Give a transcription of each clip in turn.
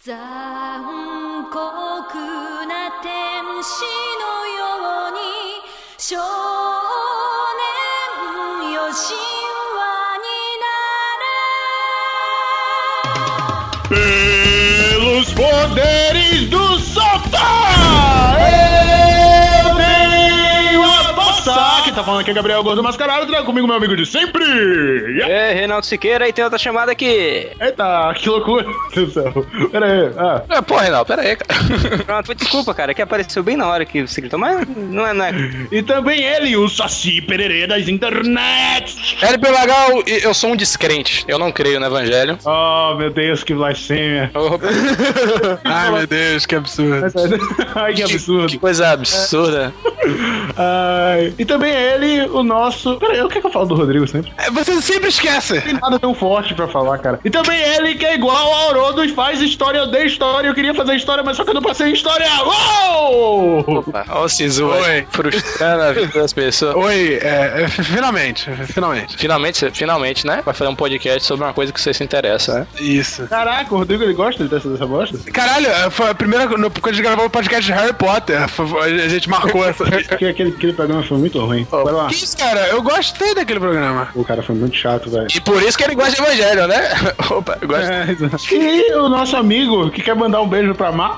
残酷な天使のように少年よ神話になれ Pelos poderes do Soltar! Eu tenho a bossa! Quem tá falando aqui é Gabriel Gordo Mascarado, traga comigo meu amigo de sempre! É, Reinaldo Siqueira, e tem outra chamada aqui. Eita, que loucura! Meu Deus do céu. Pera aí. Pô, Reinaldo, pera aí, cara. Pronto, desculpa, cara, que apareceu bem na hora que você gritou, mas não é. E também ele, o Saci Pererê das internet! LPLagal, eu sou um descrente. Eu não creio no evangelho. Oh, meu Deus, que blasfêmia! Ai, meu Deus, que absurdo. Ai, que absurdo. Que coisa absurda. Ai. E também ele, o nosso... Pera aí, o que é que eu falo do Rodrigo sempre? Você sempre esquece. Não tem nada tão forte pra falar, cara. E também ele, que é igual ao Aurodo, faz história, eu dei história, eu queria fazer história, mas só que eu não passei história. Uou! Opa, ó o Sisu frustrando a vida das pessoas. Oi, finalmente. Finalmente, né? Vai fazer um podcast sobre uma coisa que você se interessa, né? Isso. Caraca, o Rodrigo, ele gosta dessa bosta? Caralho, foi a primeira, quando a gente gravou o podcast de Harry Potter, a gente marcou essa. Aquele programa foi muito ruim. Bora lá. Que isso, cara? Eu gostei daquele programa. O cara foi muito chato, velho. E por isso que ele gosta de evangelho, né? Opa, eu gosto. E o nosso amigo, que quer mandar um beijo pra Mar.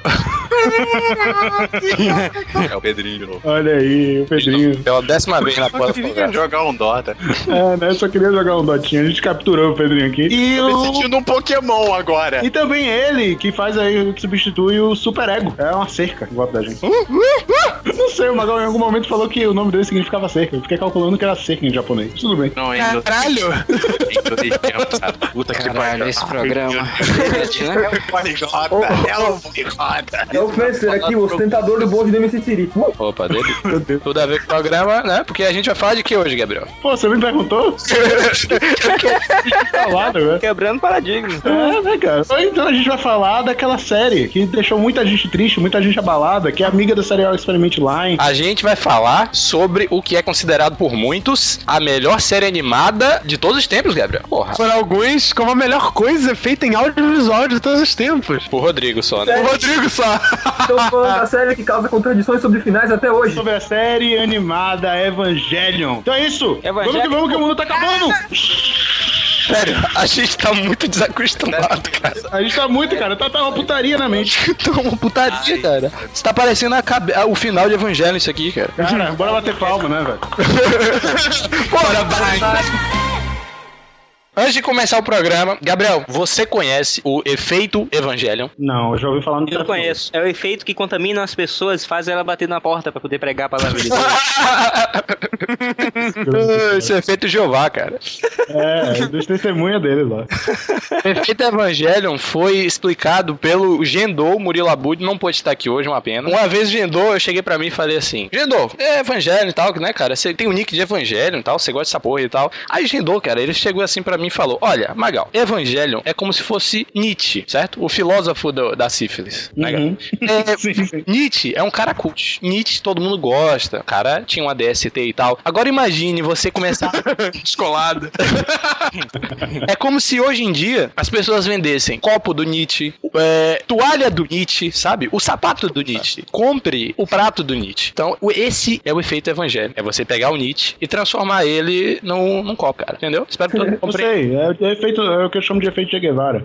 É o Pedrinho de novo. Olha aí, o Pedrinho. Pela 10ª vez na porta do Queria programa. jogar um Dota. Né? Eu só queria jogar um dotinho. A gente capturou o Pedrinho aqui. E Tô me sentindo um Pokémon agora. E também ele, que faz aí, que substitui o Super Ego. É uma cerca, igual da gente. Não sei, o Magal em algum momento falou que o nome dele significava cerca. Eu fiquei calculando que era cerca em japonês. Tudo bem. Não, ainda. Caralho! Puta que Caralho, pariu. esse programa. É um poliglota. É um poliglota. É o Fencer aqui, o ostentador do bonde do MC Siri. Opa, dele. Tudo a ver com o programa, né? Porque a gente vai falar de que hoje, Gabriel? Pô, você me perguntou? Falado, né? Quebrando paradigma. Né, cara? Então a gente vai falar daquela série que deixou muita gente triste, muita gente abalada, que é amiga da Serial Experiment Line. A gente vai falar sobre o que é considerado por muitos a melhor série animada de todos os tempos, Gabriel. Porra. Por alguns, como a melhor coisa feita em audiovisual de todos os tempos. Por Rodrigo só, né? O Rodrigo só. Estou falando da série que causa contradições sobre finais até hoje. Sobre a série animada Evangelion. Então é isso. Evangelion. Vamos que o mundo tá acabando. Sério, a gente tá muito desacostumado, cara. A gente tá muito, cara. Tá uma putaria na mente. Tá uma putaria, cara. Você tá parecendo o final de Evangelho isso aqui, cara. Cara, bora bater palma, né, velho? Bora, vai! Antes de começar o programa, Gabriel, você conhece o efeito Evangelion? Não, eu já ouvi falar no Eu conheço. É o efeito que contamina as pessoas e faz ela bater na porta pra poder pregar a palavra de Deus. Esse é efeito Jeová, cara. Dos testemunhas dele lá. O efeito Evangelion foi explicado pelo Gendou Murilo Abud, não pôde estar aqui hoje, uma pena. Uma vez Gendou, eu cheguei pra mim e falei assim: Gendou, é Evangelion e tal, né, cara? Você tem o nick de Evangelion e tal, você gosta dessa porra e tal. Aí Gendou, cara, ele chegou assim pra mim e falou: olha, Magal, Evangelion é como se fosse Nietzsche, certo? O filósofo da sífilis. Né, Sim. Nietzsche é um cara cult. Nietzsche todo mundo gosta. O cara tinha uma DST e tal. Agora imagine você começar Descolado. É como se hoje em dia as pessoas vendessem copo do Nietzsche, toalha do Nietzsche, sabe? O sapato do Nietzsche. Compre o prato do Nietzsche. Então, esse é o efeito Evangelho. É você pegar o Nietzsche e transformar ele num copo, cara. Entendeu? Espero que todo mundo Não compre. sei, é o que eu chamo de efeito Che Guevara.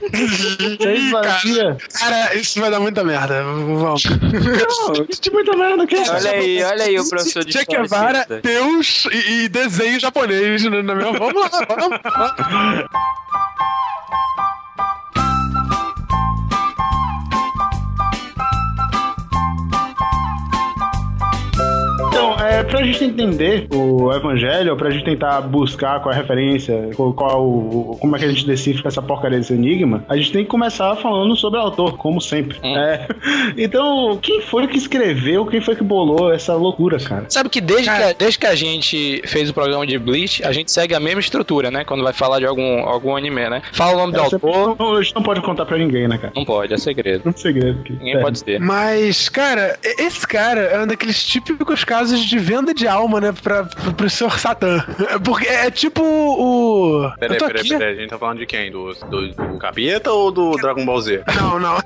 Cara, isso vai dar muita merda. Vamos. Não, de muita merda, que Olha aí o professor de Che história. Guevara, Deus e desenho japonês na minha... Vamos lá, vamos. Então, pra gente entender o Evangelho, pra gente tentar buscar qual é a referência, como é que a gente decifra essa porcaria desse enigma, a gente tem que começar falando sobre o autor, como sempre. Então, quem foi que escreveu, quem foi que bolou essa loucura, cara? Sabe que desde que a gente fez o programa de Bleach, a gente segue a mesma estrutura, né? Quando vai falar de algum anime, né? Fala o nome do autor. A gente não pode contar pra ninguém, né, cara? Não pode, é segredo. É um segredo aqui. Ninguém pode ter. Mas, cara, esse cara é um daqueles típicos casos de venda venda de alma, né, pro Sr. Satã. Porque é tipo o... Peraí, a gente tá falando de quem? Do Capeta ou do Dragon Ball Z? Não. Não,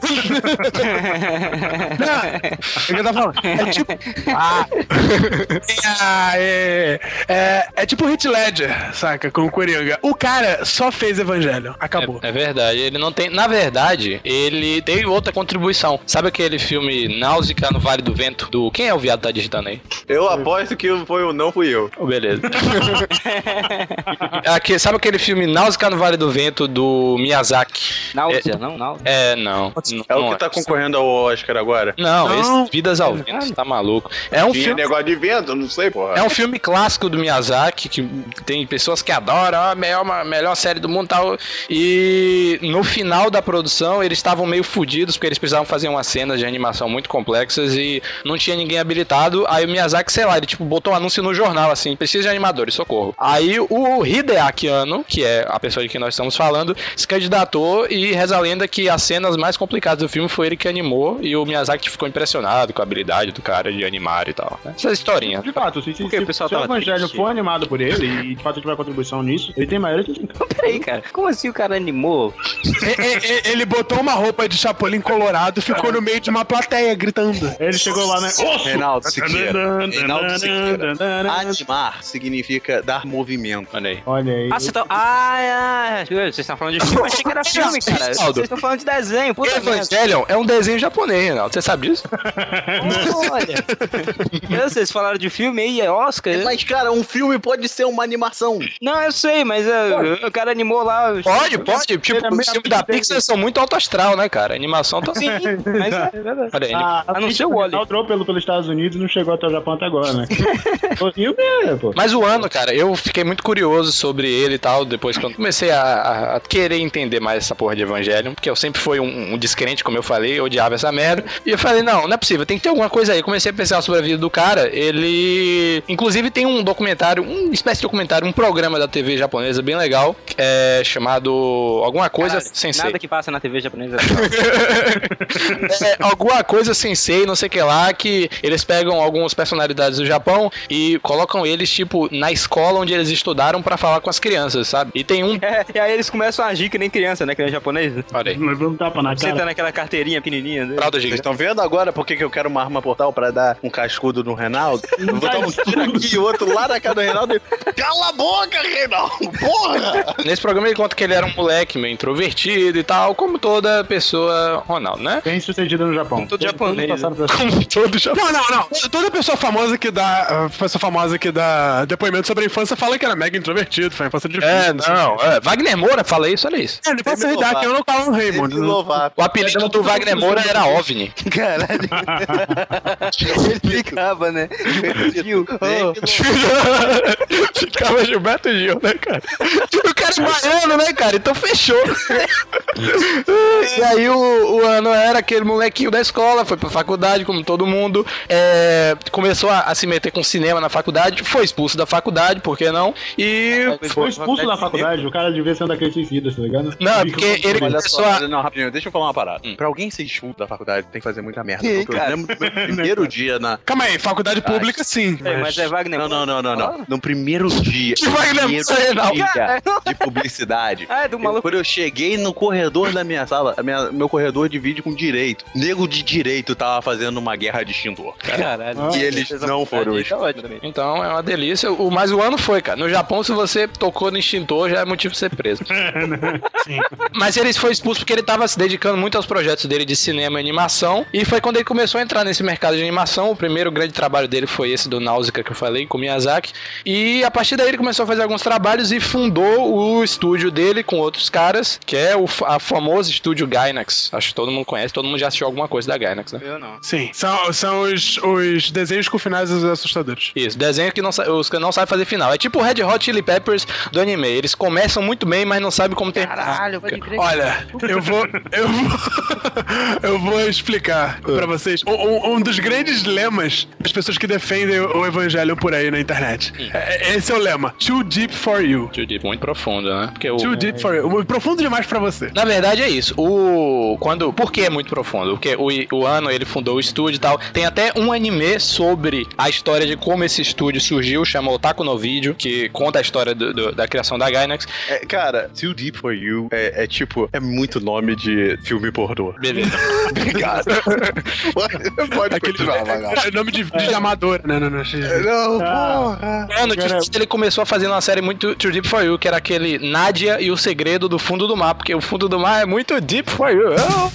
é que eu tava falando. É tipo... É tipo o Heath Ledger, saca? Com o Coringa. O cara só fez Evangelho. Acabou. É verdade. Ele não tem... Na verdade, ele tem outra contribuição. Sabe aquele filme Náusea no Vale do Vento? Quem é o viado que tá digitando aí? Eu aposto que não fui eu. Oh, beleza. Sabe aquele filme Náusea no Vale do Vento do Miyazaki? Náusea, não? Náusea? Não. É o que tá concorrendo ao Oscar agora? Não, esse Vidas ao Vento, tá maluco. É um filme... negócio de vento, não sei, porra. É um filme clássico do Miyazaki, que tem pessoas que adoram, a melhor série do mundo e tal. E no final da produção, eles estavam meio fodidos, porque eles precisavam fazer umas cenas de animação muito complexas e não tinha ninguém habilitado. Aí o Miyazaki, sei lá, ele tipo botou um anúncio no jornal, assim, precisa de animadores, socorro. Aí o Hideaki Anno, que é a pessoa de quem nós estamos falando, se candidatou e reza a lenda que as cenas mais complicadas do filme foi ele que animou e o Miyazaki ficou impressionado com a habilidade do cara de animar e tal. Essa historinha. De fato, se o Evangelho for animado por ele e de fato tiver contribuição nisso, ele tem maior... Peraí, cara, como assim o cara animou? Ele botou uma roupa de Chapolin colorado e ficou no meio de uma plateia gritando. Ele chegou lá, né? Reinaldo Siqueira. Animar significa dar movimento. Olha aí. Vocês estão falando de filme? Eu achei que era filme, cara. Vocês estão falando de desenho, puta merda. Evangelion é um desenho japonês, Reinaldo. Você sabe disso? Olha. Vocês falaram de filme aí, é Oscar? Mas, cara, um filme pode ser uma animação. Não, eu sei, mas o cara animou lá. Pode. Tipo, os filmes da Pixar são muito alto astral, né, cara? A animação tá assim. Mas é verdade. Olha aí. A não ser o Wally. Entrou pelos Estados Unidos e não chegou até o Japão até agora, né? Pô. Mas o ano, cara, eu fiquei muito curioso sobre ele e tal, depois que eu comecei a querer entender mais essa porra de Evangelion, porque eu sempre fui um descrente, como eu falei, eu odiava essa merda. E eu falei, não é possível, tem que ter alguma coisa aí. Comecei a pensar sobre a vida do cara, ele... Inclusive tem um documentário, uma espécie de documentário, um programa da TV japonesa bem legal, chamado alguma coisa Sensei. Nada que passa na TV japonesa. Alguma coisa Sensei, não sei o que lá, que eles pegam algumas personalidades do Japão e colocam eles, tipo, na escola onde eles estudaram pra falar com as crianças, sabe? E tem um... E aí eles começam a agir que nem criança, né? Que nem japonês. Olha aí. Nós vamos tapa na cara. Você tá naquela carteirinha pequenininha. Né? Vocês estão vendo agora por que eu quero uma arma portal pra dar um cascudo no Reinaldo? Eu vou botar um tiro aqui e outro lá na cara do Reinaldo e... Cala a boca, Reinaldo! Porra! Nesse programa ele conta que ele era um moleque meio introvertido e tal, como toda pessoa Ronaldo, né? Bem sucedido no Japão. Como todo japonês. Como todo japonês. Não. Toda pessoa famosa que dá depoimento sobre a infância fala que era mega introvertido, foi uma infância difícil. Wagner Moura fala isso, olha isso. Ele pode ser que eu não falo no Raymond. O apelido do Wagner Moura era OVNI. Caralho. Ele ficava, né? Ficava Gilberto Gil, né, cara? O cara é baiano, né, cara? Então fechou. E aí o Ano era aquele molequinho da escola, foi pra faculdade, como todo mundo, começou a se meter com cinema na faculdade, foi expulso da faculdade, por que não? E... Foi expulso da faculdade, o cara devia ser um daqueles suicidas, tá ligado? Não, é porque ele começou a... Não, rapidinho, deixa eu falar uma parada. Pra alguém ser expulso da faculdade, tem que fazer muita merda. Eu lembro do meu primeiro dia na... Calma aí, faculdade pública sim. Mas é Wagner. Não. No primeiro dia. De publicidade. Do maluco. Quando eu cheguei no corredor da minha sala, meu corredor divide com direito. Nego de direito tava fazendo uma guerra de extintor. Caralho. E eles não foram expulsos. Então é uma delícia. Mas o ano foi, cara. No Japão, se você tocou no extintor, já é motivo de ser preso. Sim. Mas ele foi expulso porque ele tava se dedicando muito aos projetos dele de cinema e animação. E foi quando ele começou a entrar nesse mercado de animação. O primeiro grande trabalho dele foi esse do Náusea que eu falei, com Miyazaki. E a partir daí ele começou a fazer alguns trabalhos e fundou o estúdio dele com outros caras, que é a famoso estúdio Gainax. Acho que todo mundo conhece, todo mundo já assistiu alguma coisa da Gainax, né? Eu não. Sim, são os desenhos com finais assustadores. Isso, desenho que os que não sabem fazer final. É tipo o Red Hot Chili Peppers do anime. Eles começam muito bem, mas não sabem como terminar. Caralho, pode crer. Olha, eu Eu vou explicar pra vocês um dos grandes lemas das pessoas que defendem o evangelho por aí na internet. Esse é o lema. Too deep for you. Too deep, muito profundo, né? Porque Too deep for you. Profundo demais pra você. Na verdade é isso. Por que é muito profundo? Porque o Ano, ele fundou o estúdio e tal. Tem até um anime sobre a história de como esse estúdio surgiu, chama Otaku no Video, que conta a história da criação da Gainax. Cara, Too Deep for You é muito nome de filme pornô. Beleza. Obrigado. Pode continuar, É nome de amador, né? Não, porra. Mano, ele começou a fazer uma série muito Too Deep for You, que era aquele Nádia e o Segredo do Fundo do Mar, porque o fundo do mar é muito deep for you.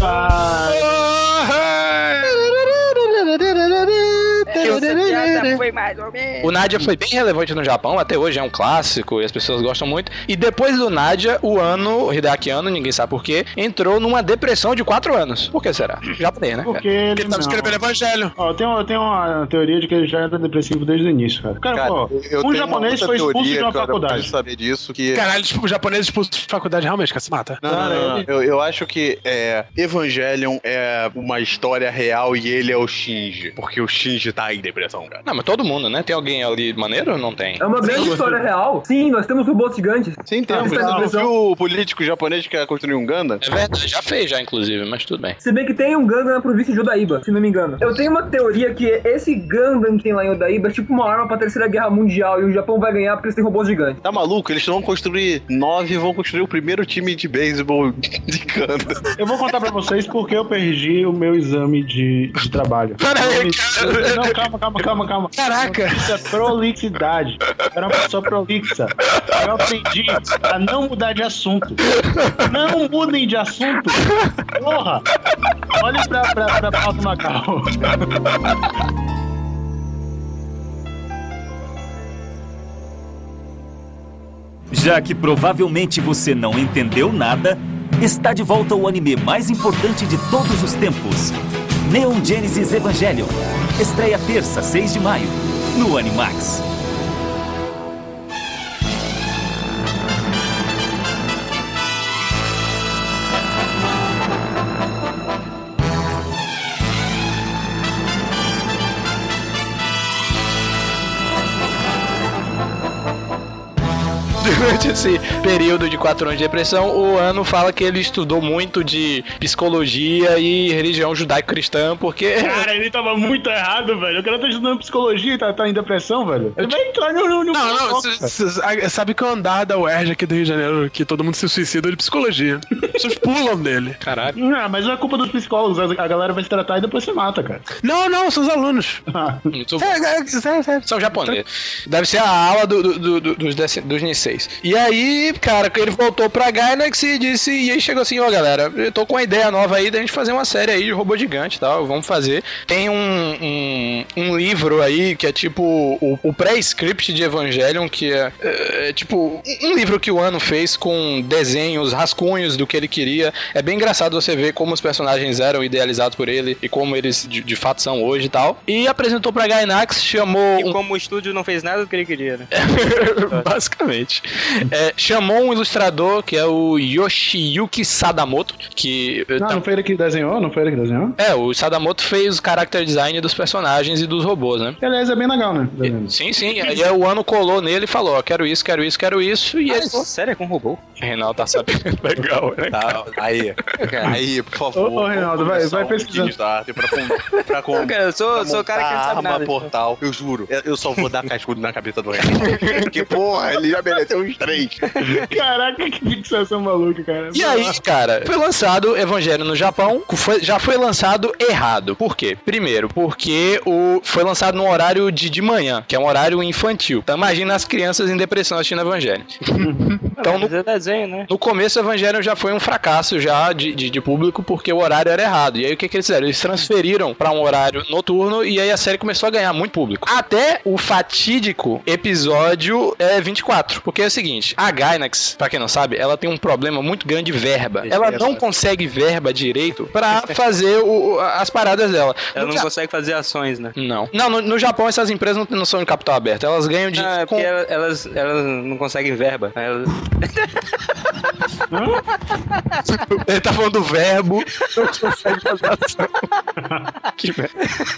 O Nádia foi bem relevante no Japão, até hoje é um clássico e as pessoas gostam muito. E depois do Nádia, o Hideaki Anno, ninguém sabe por quê, entrou numa depressão de 4 anos. Por que será? Japonês, né? Porque ele tava escrevendo evangelho. Tem uma teoria de que ele já era depressivo desde o início, cara. Cara, um japonês foi expulso de uma faculdade. Eu saber disso que... Caralho, o japonês expulso de faculdade realmente, cara, se mata. Não. Eu acho que Evangelion é uma história real e ele é o Shinji. Porque o Shinji tá em depressão, cara. Não, mas todo mundo, né? Tem alguém ali maneiro ou não tem? É uma grande história real. Sim, nós temos robôs gigantes. Sim, temos. Não viu o político japonês que quer construir um Gundam? É verdade, já fez inclusive, mas tudo bem. Se bem que tem um Gundam na província de Odaíba, se não me engano. Eu tenho uma teoria que esse Gundam que tem lá em Odaíba é tipo uma arma pra Terceira Guerra Mundial e o Japão vai ganhar porque eles têm robôs gigantes. Tá maluco? Eles vão construir 9 e vão construir o primeiro time de beisebol de Gundam. Eu vou contar pra vocês porque eu perdi o meu exame de trabalho. Peraí, Não, calma. Caraca! Isso é prolixidade. Eu era uma pessoa prolixa. Eu aprendi a não mudar de assunto. Não mudem de assunto. Porra! Olhem pra pauta Macau. Já que provavelmente você não entendeu nada, está de volta o anime mais importante de todos os tempos. Neon Genesis Evangelion. Estreia terça, 6 de maio, no Animax. Durante esse período de 4 anos de depressão, o Ano fala que ele estudou muito de psicologia e religião judaico-cristã, porque... Cara, ele tava muito errado, velho. O cara tá estudando psicologia e tá em depressão, velho. Ele vai entrar no... Não, sabe que o andar da UERJ aqui do Rio de Janeiro, que todo mundo se suicida de psicologia. As pessoas pulam dele. Caralho. Não, mas não é culpa dos psicólogos. A galera vai se tratar e depois se mata, cara. Não, são os alunos. São japoneses. Deve ser a aula dos Nisei. E aí, cara, ele voltou pra Gainax e disse, e aí chegou assim, galera, eu tô com uma ideia nova aí da gente fazer uma série aí de robô gigante e tal, vamos fazer. Tem um livro aí que é tipo o pré-script de Evangelion, que é tipo um livro que o Ano fez com desenhos, rascunhos do que ele queria. É bem engraçado você ver como os personagens eram idealizados por ele e como eles de fato são hoje e tal. E apresentou pra Gainax, chamou... E como o estúdio não fez nada do que ele queria, né? Basicamente. Chamou um ilustrador que é o Yoshiyuki Sadamoto, que... Não foi ele que desenhou? O Sadamoto fez o character design dos personagens e dos robôs, né? Aliás, é bem legal, né? Sim. Aí o Ano colou nele e falou, quero isso. E ele... Sério, é com robô? Reinaldo tá sabendo. Legal, né? Tá, aí, por favor. Ô, Reinaldo, vai pesquisando. Pra eu sou o cara que não sabe nada. Portal, eu juro. Eu só vou dar cascudo na cabeça do Reinaldo. Porque, porra, ele já mereceu uns 3. Caraca, que fixação maluca, cara. E aí, cara, foi lançado Evangelho no Japão, já foi lançado errado. Por quê? Primeiro, porque foi lançado num horário de manhã, que é um horário infantil. Então imagina as crianças em depressão assistindo Evangelho. Então, no começo, o Evangelho já foi um fracasso já de público, porque o horário era errado. E aí, o que eles fizeram? Eles transferiram pra um horário noturno, e aí a série começou a ganhar muito público. Até o fatídico episódio 24. Porque é o seguinte, a Gainax, pra quem não sabe, ela tem um problema muito grande de verba. Ela não consegue verba direito pra fazer as paradas dela. Ela não consegue fazer ações, né? Não, no Japão essas empresas não são de capital aberto. Elas ganham de... porque elas não conseguem verba. Ele tá falando do verbo. Que merda.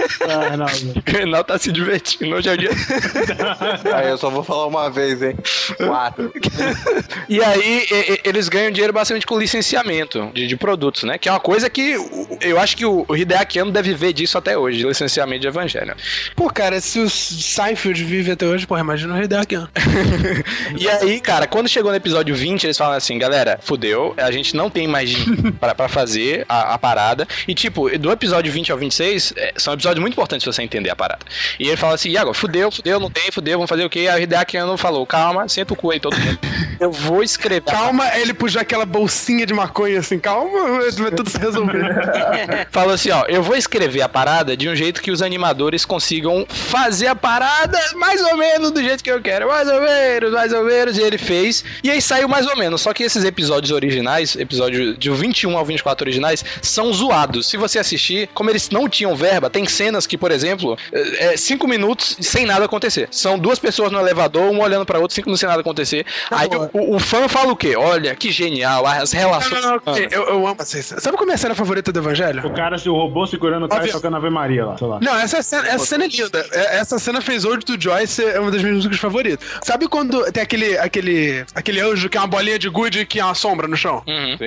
O Reinaldo tá se divertindo. Hoje é o dia. Aí eu só vou falar uma vez, hein? 4. E aí, eles ganham dinheiro basicamente com licenciamento de produtos, né? Que é uma coisa que eu acho que o Hideaki Anno deve ver disso até hoje, de licenciamento de Evangelho. Pô, cara, se o Seinfeld vive até hoje, porra, imagina o Hideaki Anno. E aí, cara, quando chegou no episódio 20, eles falam assim, galera, fudeu, a gente não tem mais dinheiro pra fazer a parada. E tipo, do episódio 20 ao 26, são episódios muito importantes pra você entender a parada. E ele fala assim, e agora, fudeu, não tem, vamos fazer o quê? Aí o Hideaki Anno falou, calma, senta o cu aí todo mundo. Eu vou escrever. Calma, ele puxou aquela bolsinha de maconha assim, calma, vai tudo se resolver. Falou assim, ó, eu vou escrever a parada de um jeito que os animadores consigam fazer a parada mais ou menos do jeito que eu quero. Mais ou menos, e ele fez. E aí saiu mais ou menos. Só que esses episódios originais, episódio de 21 ao 24 originais, são zoados. Se você assistir, como eles não tinham verba, tem cenas que, por exemplo, 5 minutos sem nada acontecer. São 2 pessoas no elevador, um olhando pra outro, 5 minutos sem nada acontecer. Aí o fã fala o quê? Olha, que genial, as relações... Não, eu amo vocês. Sabe como é a cena favorita do Evangelho? O robô segurando o cara e tocando Ave Maria lá, sei lá. Não, essa cena é linda. Essa cena fez Ode to Joy ser uma das minhas músicas favoritas. Sabe quando tem aquele anjo que é uma bolinha de gude que é uma sombra no chão?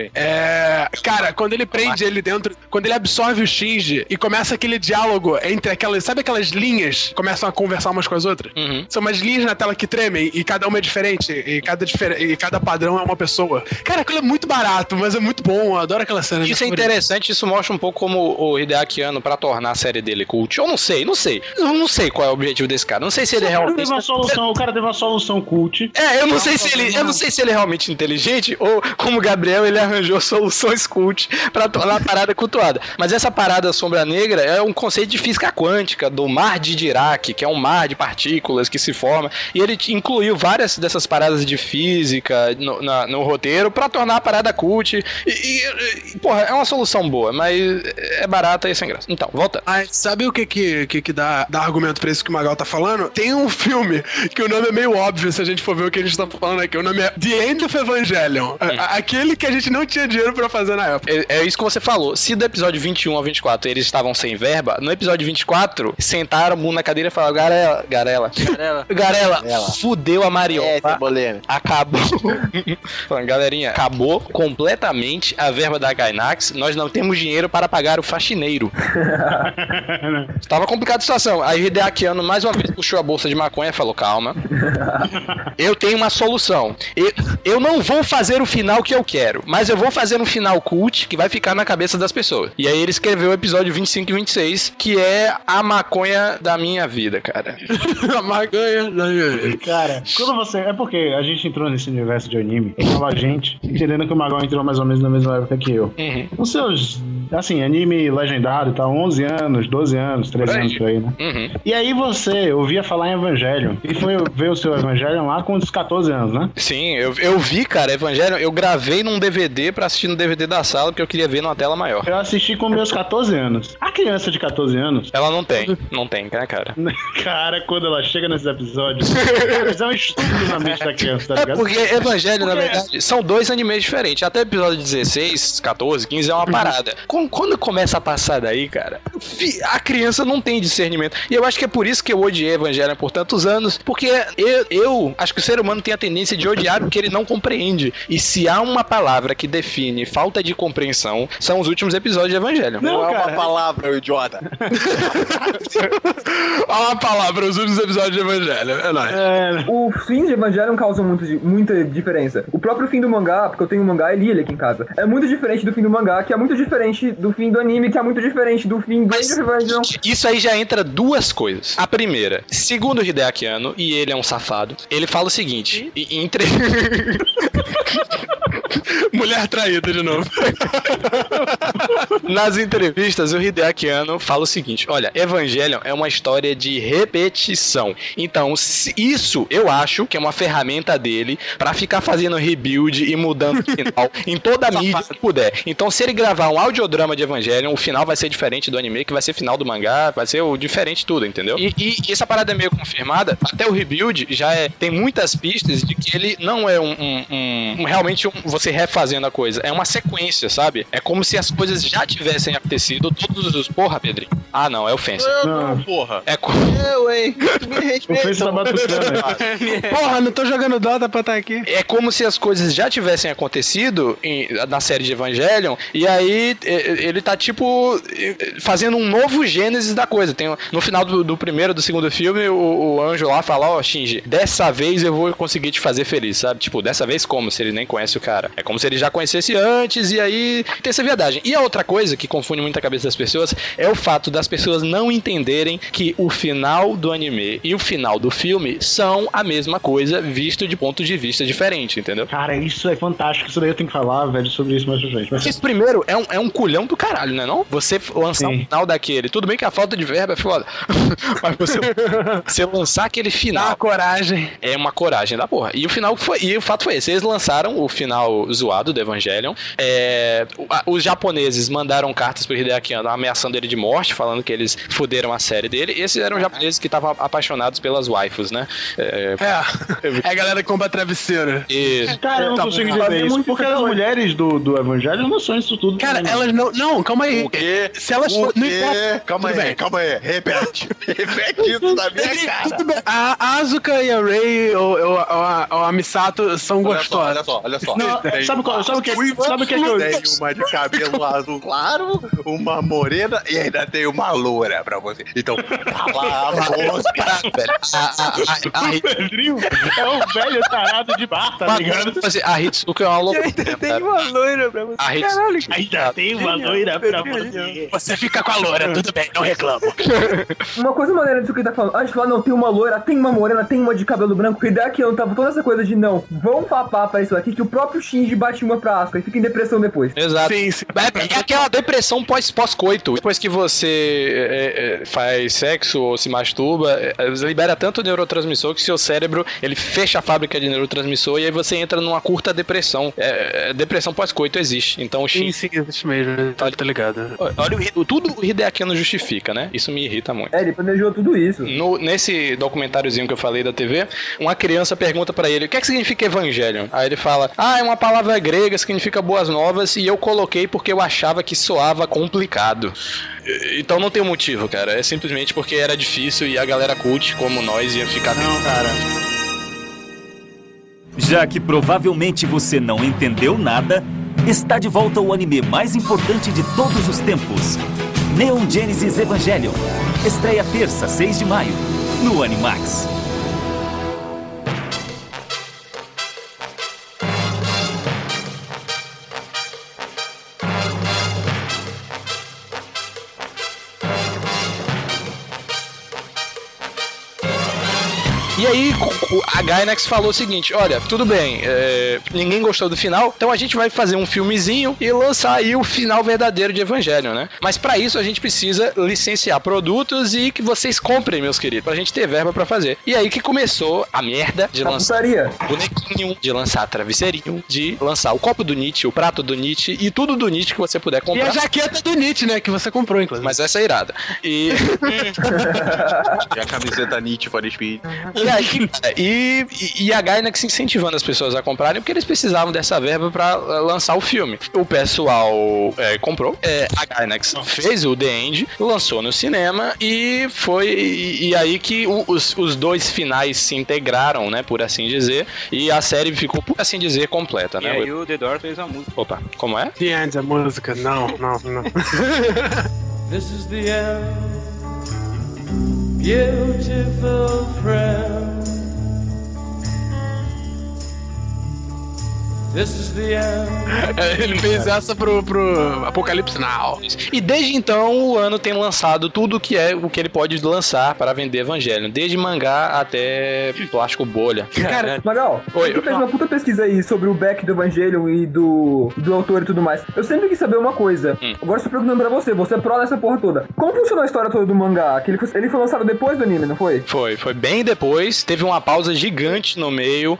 Cara, quando ele prende ele dentro, quando ele absorve o Shinji e começa aquele diálogo entre aquelas, sabe aquelas linhas que começam a conversar umas com as outras? São umas linhas na tela que tremem e cada uma é diferente e cada padrão é uma pessoa. Cara, aquilo é muito barato, mas é muito bom. Eu adoro aquela cena. Isso é interessante, isso mostra um pouco como o Hideaki Anno, pra tornar a série dele cult. Eu não sei qual é o objetivo desse cara. Não sei se ele realmente... O cara teve uma solução cult. Eu não sei se ele é realmente inteligente ou, como o Gabriel, ele arranjou soluções cult pra tornar a parada cultuada. Mas essa parada Sombra Negra é um conceito de física quântica, do mar de Dirac, que é um mar de partículas que se forma, e ele incluiu várias dessas paradas de física no roteiro pra tornar a parada cult. Porra, é uma solução boa, mas é barata e sem graça. Então, volta. Sabe o que dá argumento pra isso que o Magal tá falando? Tem um filme que o nome é meio óbvio se a gente for ver o que a gente tá falando aqui. O nome é The End of Evangelion. Aquele que a gente não tinha dinheiro pra fazer na época. É isso que você falou. Se do episódio 21 ao 24 eles estavam sem verba, no episódio 24 sentaram o mundo na cadeira e falaram, Garela, fudeu a Mariota. Acabou. Falando, galerinha, acabou completamente a verba da Gainax. Nós não temos dinheiro para pagar o faxineiro. Tava complicada a situação. Aí o Hideaki Anno mais uma vez puxou a bolsa de maconha e falou, calma, eu tenho uma solução. Eu não vou fazer o final que eu quero, mas eu vou fazer um final cult que vai ficar na cabeça das pessoas. E aí ele escreveu o episódio 25 e 26, que é a maconha da minha vida, cara. A maconha da minha vida. Cara, quando você... É porque a gente entrou nesse universo de anime, eu tava gente entendendo que o Magal entrou mais ou menos na mesma época que eu. Os seus, assim, anime legendado e tal, 11 anos, 12 anos, 13 anos por aí, né? E aí você ouvia falar em Evangelho e foi ver o seu Evangelho lá com uns 14 anos, né? Sim, eu vi, cara, Evangelho, eu gravei num DVD pra assistir no DVD da sala, porque eu queria ver numa tela maior. Eu assisti com meus 14 anos. A criança de 14 anos... Ela não tem, né, cara? Cara, quando ela chega nesses episódios, eles é um estudo na mente da criança, tá ligado? Porque Evangelho, na verdade, são 2 animes diferentes. Até o episódio 16, 14, 15 é uma parada. Quando começa a passar daí, cara, a criança não tem discernimento. E eu acho que é por isso que eu odiei Evangelho por tantos anos, porque eu acho que o ser humano tem a tendência de odiar o que ele não compreende. E se há uma palavra que define falta de compreensão, são os últimos episódios de Evangelho. Não é uma palavra, idiota. Olha uma palavra, os últimos episódios de Evangelho. É nóis. O fim de Evangelho causa muita diferença. O próprio fim do mangá, porque eu tenho um mangá e li ele aqui em casa, é muito diferente do fim do mangá, que é muito diferente do fim do anime, que é muito diferente do fim do Evangelho. Isso aí já entra 2 coisas. A primeira, segundo o Hideaki Anno, e ele é um safado, ele fala o seguinte, entre... Mulher traída de novo. Nas entrevistas, o Hideaki Anno fala o seguinte: olha, Evangelion é uma história de repetição. Então, isso eu acho que é uma ferramenta dele pra ficar fazendo rebuild e mudando o final em toda a mídia que puder. Então, se ele gravar um audiodrama de Evangelion, o final vai ser diferente do anime, que vai ser final do mangá, vai ser o diferente de tudo, entendeu? E essa parada é meio confirmada. Até o rebuild já tem muitas pistas de que ele não é realmente você refazendo a coisa. É uma sequência, sabe? É como se as coisas já tivessem acontecido todos os... Porra, Pedrinho. Ah, não, é ofensa. Não, porra. É hein? Me respeita. Ofensa batucana. Porra, não tô jogando Dota pra estar aqui. É como se as coisas já tivessem acontecido na série de Evangelion, e aí ele tá, tipo, fazendo um novo gênesis da coisa. No final do primeiro, do segundo filme, o anjo lá fala, ó, Shinji, dessa vez eu vou conseguir te fazer feliz, sabe? Tipo, dessa vez como? Se ele nem conhece o cara. É como se ele já conhecesse antes, e aí tem essa viadagem. E a outra coisa que confunde muito a cabeça das pessoas é o fato das pessoas não entenderem que o final do anime e o final do filme são a mesma coisa, visto de ponto de vista diferente, entendeu? Cara, isso é fantástico. Isso daí eu tenho que falar, velho, sobre isso mais pra frente. Esse primeiro é um culhão do caralho, né não? Você lançar um final daquele, tudo bem que a falta de verba é foda, mas você lançar aquele final... Dá uma coragem. É uma coragem da porra. E o fato foi esse, eles lançaram o final zoado do Evangelion, os japoneses mandaram cartas pro Hideaki Anno ameaçando ele de morte, falando que eles fuderam a série dele, e esses eram japoneses que estavam apaixonados pelas waifus, né? É a galera que compra travesseiro. Cara, eu não consigo dizer isso, porque as mulheres do Evangelho não são isso tudo. Cara, elas não... Não, calma aí. O quê? Se elas... Não importa. Calma aí. Repete isso na minha cara. Tudo bem. A Asuka e a Rei ou a Misato são gostosas. Olha só. Não, sabe o que é que eu... Tem uma de cabelo azul claro, uma morena e ainda tem uma loura pra você. Então, cala a boca, velho. O Pedrinho é um velho tarado de bar, tá ligado? A Hitsuko é uma loucura. Tem uma loira pra você. Caralho, ainda tem uma loira pra você. Você fica com a loira, tudo bem, não reclamo. Uma coisa maneira disso que ele tá falando. A gente fala, não, tem uma loira, tem uma morena, tem uma de cabelo branco. E daqui eu tava toda essa coisa de não, vão papar pra isso aqui, que o próprio Shinji bate uma pra Asuka e fica em depressão depois. Exato. Sim. É aquela depressão pós-coito. Depois que você faz sexo ou se masturba, libera tanto neurotransmissor que seu cérebro, ele fecha a fábrica de neurotransmissor e aí você entra numa curta depressão. Depressão pós-coito existe. Então o Shinji... Sim, existe mesmo. Tá ligado. Olha, tudo o Hideaki Anno justifica, né? Isso me irrita muito. Ele planejou tudo isso. Nesse documentáriozinho que eu falei da TV, uma criança pergunta pra ele, o que é que significa Evangelion? Aí ele fala, é uma palavra grega, significa boas novas, e eu coloquei porque eu achava que soava complicado. Então não tem motivo, cara. É simplesmente porque era difícil e a galera cult, como nós, ia ficar... Não, cara. Já que provavelmente você não entendeu nada, está de volta o anime mais importante de todos os tempos. Neon Genesis Evangelion. Estreia terça, 6 de maio, no Animax. E aí a Gainax falou o seguinte, olha, tudo bem, ninguém gostou do final, então a gente vai fazer um filmezinho e lançar aí o final verdadeiro de Evangelion, né? Mas pra isso a gente precisa licenciar produtos e que vocês comprem, meus queridos, pra gente ter verba pra fazer. E aí que começou a merda de lançar bonequinho, de lançar travesseirinho, de lançar o copo do Nietzsche, o prato do Nietzsche e tudo do Nietzsche que você puder comprar. E a jaqueta do Nietzsche, né, que você comprou, inclusive. Mas essa é irada. E a camiseta Nietzsche for Speed. E a Gainax incentivando as pessoas a comprarem porque eles precisavam dessa verba pra lançar o filme. O pessoal comprou, a Gainax fez o The End, lançou no cinema e foi aí que os dois finais se integraram, né, por assim dizer, e a série ficou, por assim dizer, completa, né? E aí o The Door fez a música. Opa, como é? The End, a música, não. This is the end. Beautiful friend, Ele fez essa pro Apocalipse Now. E desde então o ano tem lançado tudo que é o que ele pode lançar para vender Evangelion, desde mangá até plástico bolha. Cara, Magal, Oi, tu fez uma puta pesquisa aí sobre o back do Evangelion e do autor e tudo mais. Eu sempre quis saber uma coisa. Agora estou perguntando pra você é pró nessa porra toda. Como funcionou a história toda do mangá? Que ele foi lançado depois do anime, não foi? Foi bem depois, teve uma pausa gigante no meio.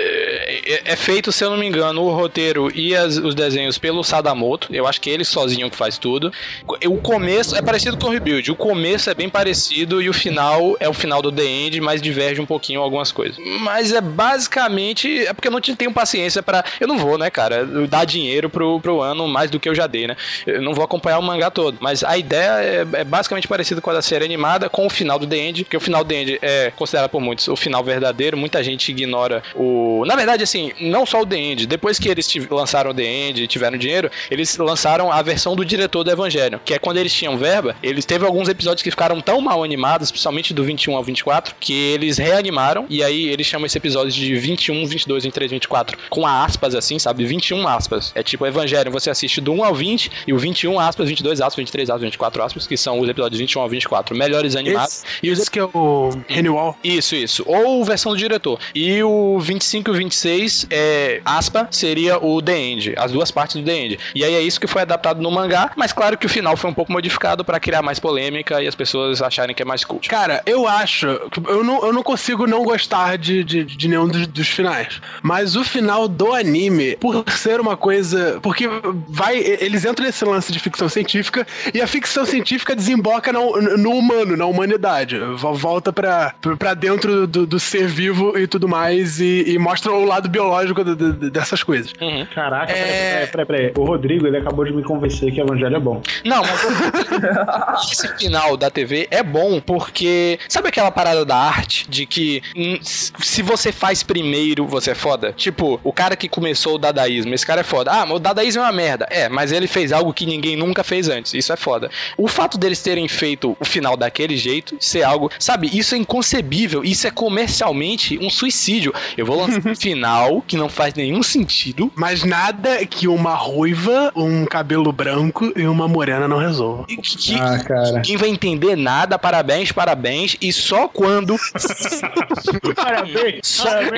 É feito, se eu não me engano, o roteiro e os desenhos pelo Sadamoto. Eu acho que ele sozinho que faz tudo. O começo é parecido com o Rebuild. O começo é bem parecido e o final é o final do The End, mas diverge um pouquinho algumas coisas. Mas é basicamente... É porque eu não tenho paciência pra... Eu não vou, né, cara, dar dinheiro pro ano mais do que eu já dei, né? Eu não vou acompanhar o mangá todo. Mas a ideia é basicamente parecida com a da série animada, com o final do The End, porque o final do The End é considerado por muitos o final verdadeiro. Muita gente ignora o... Na verdade, assim, não só o The End. Depois que eles lançaram o The End e tiveram dinheiro, eles lançaram a versão do diretor do Evangelho, que é quando eles tinham verba. Eles teve alguns episódios que ficaram tão mal animados, principalmente do 21 ao 24, que eles reanimaram, e aí eles chamam esse episódio de 21, 22, 23, 24, com aspas assim, sabe? 21 aspas. É tipo Evangelho, você assiste do 1 ao 20, e o 21 aspas, 22 aspas, 23 aspas, 24 aspas, que são os episódios 21 ao 24 melhores animados. Esse que é o Renewal. Isso. Ou versão do diretor. E o 25 e o 26, aspa, seria o The End, as duas partes do The End. E aí é isso que foi adaptado no mangá, mas claro que o final foi um pouco modificado pra criar mais polêmica e as pessoas acharem que é mais cult. Cara, eu acho... Eu não consigo não gostar de nenhum dos finais. Mas o final do anime, por ser uma coisa... Porque eles entram nesse lance de ficção científica e a ficção científica desemboca no humano, na humanidade. Volta pra dentro do ser vivo e tudo mais e mostra o lado biológico dessas coisas. Caraca, peraí. O Rodrigo, ele acabou de me convencer que o Evangelho é bom. Não, mas esse final da TV é bom porque... Sabe aquela parada da arte de que se você faz primeiro, você é foda? Tipo, o cara que começou o dadaísmo, esse cara é foda. Ah, mas o dadaísmo é uma merda. Mas ele fez algo que ninguém nunca fez antes. Isso é foda. O fato deles terem feito o final daquele jeito, ser algo... Sabe, isso é inconcebível. Isso é comercialmente um suicídio. Eu vou lançar um final que não faz nenhum sentido. Mas nada que uma ruiva, um cabelo branco e uma morena não resolvam. Cara. Ninguém vai entender nada. Parabéns. E só quando... Parabéns.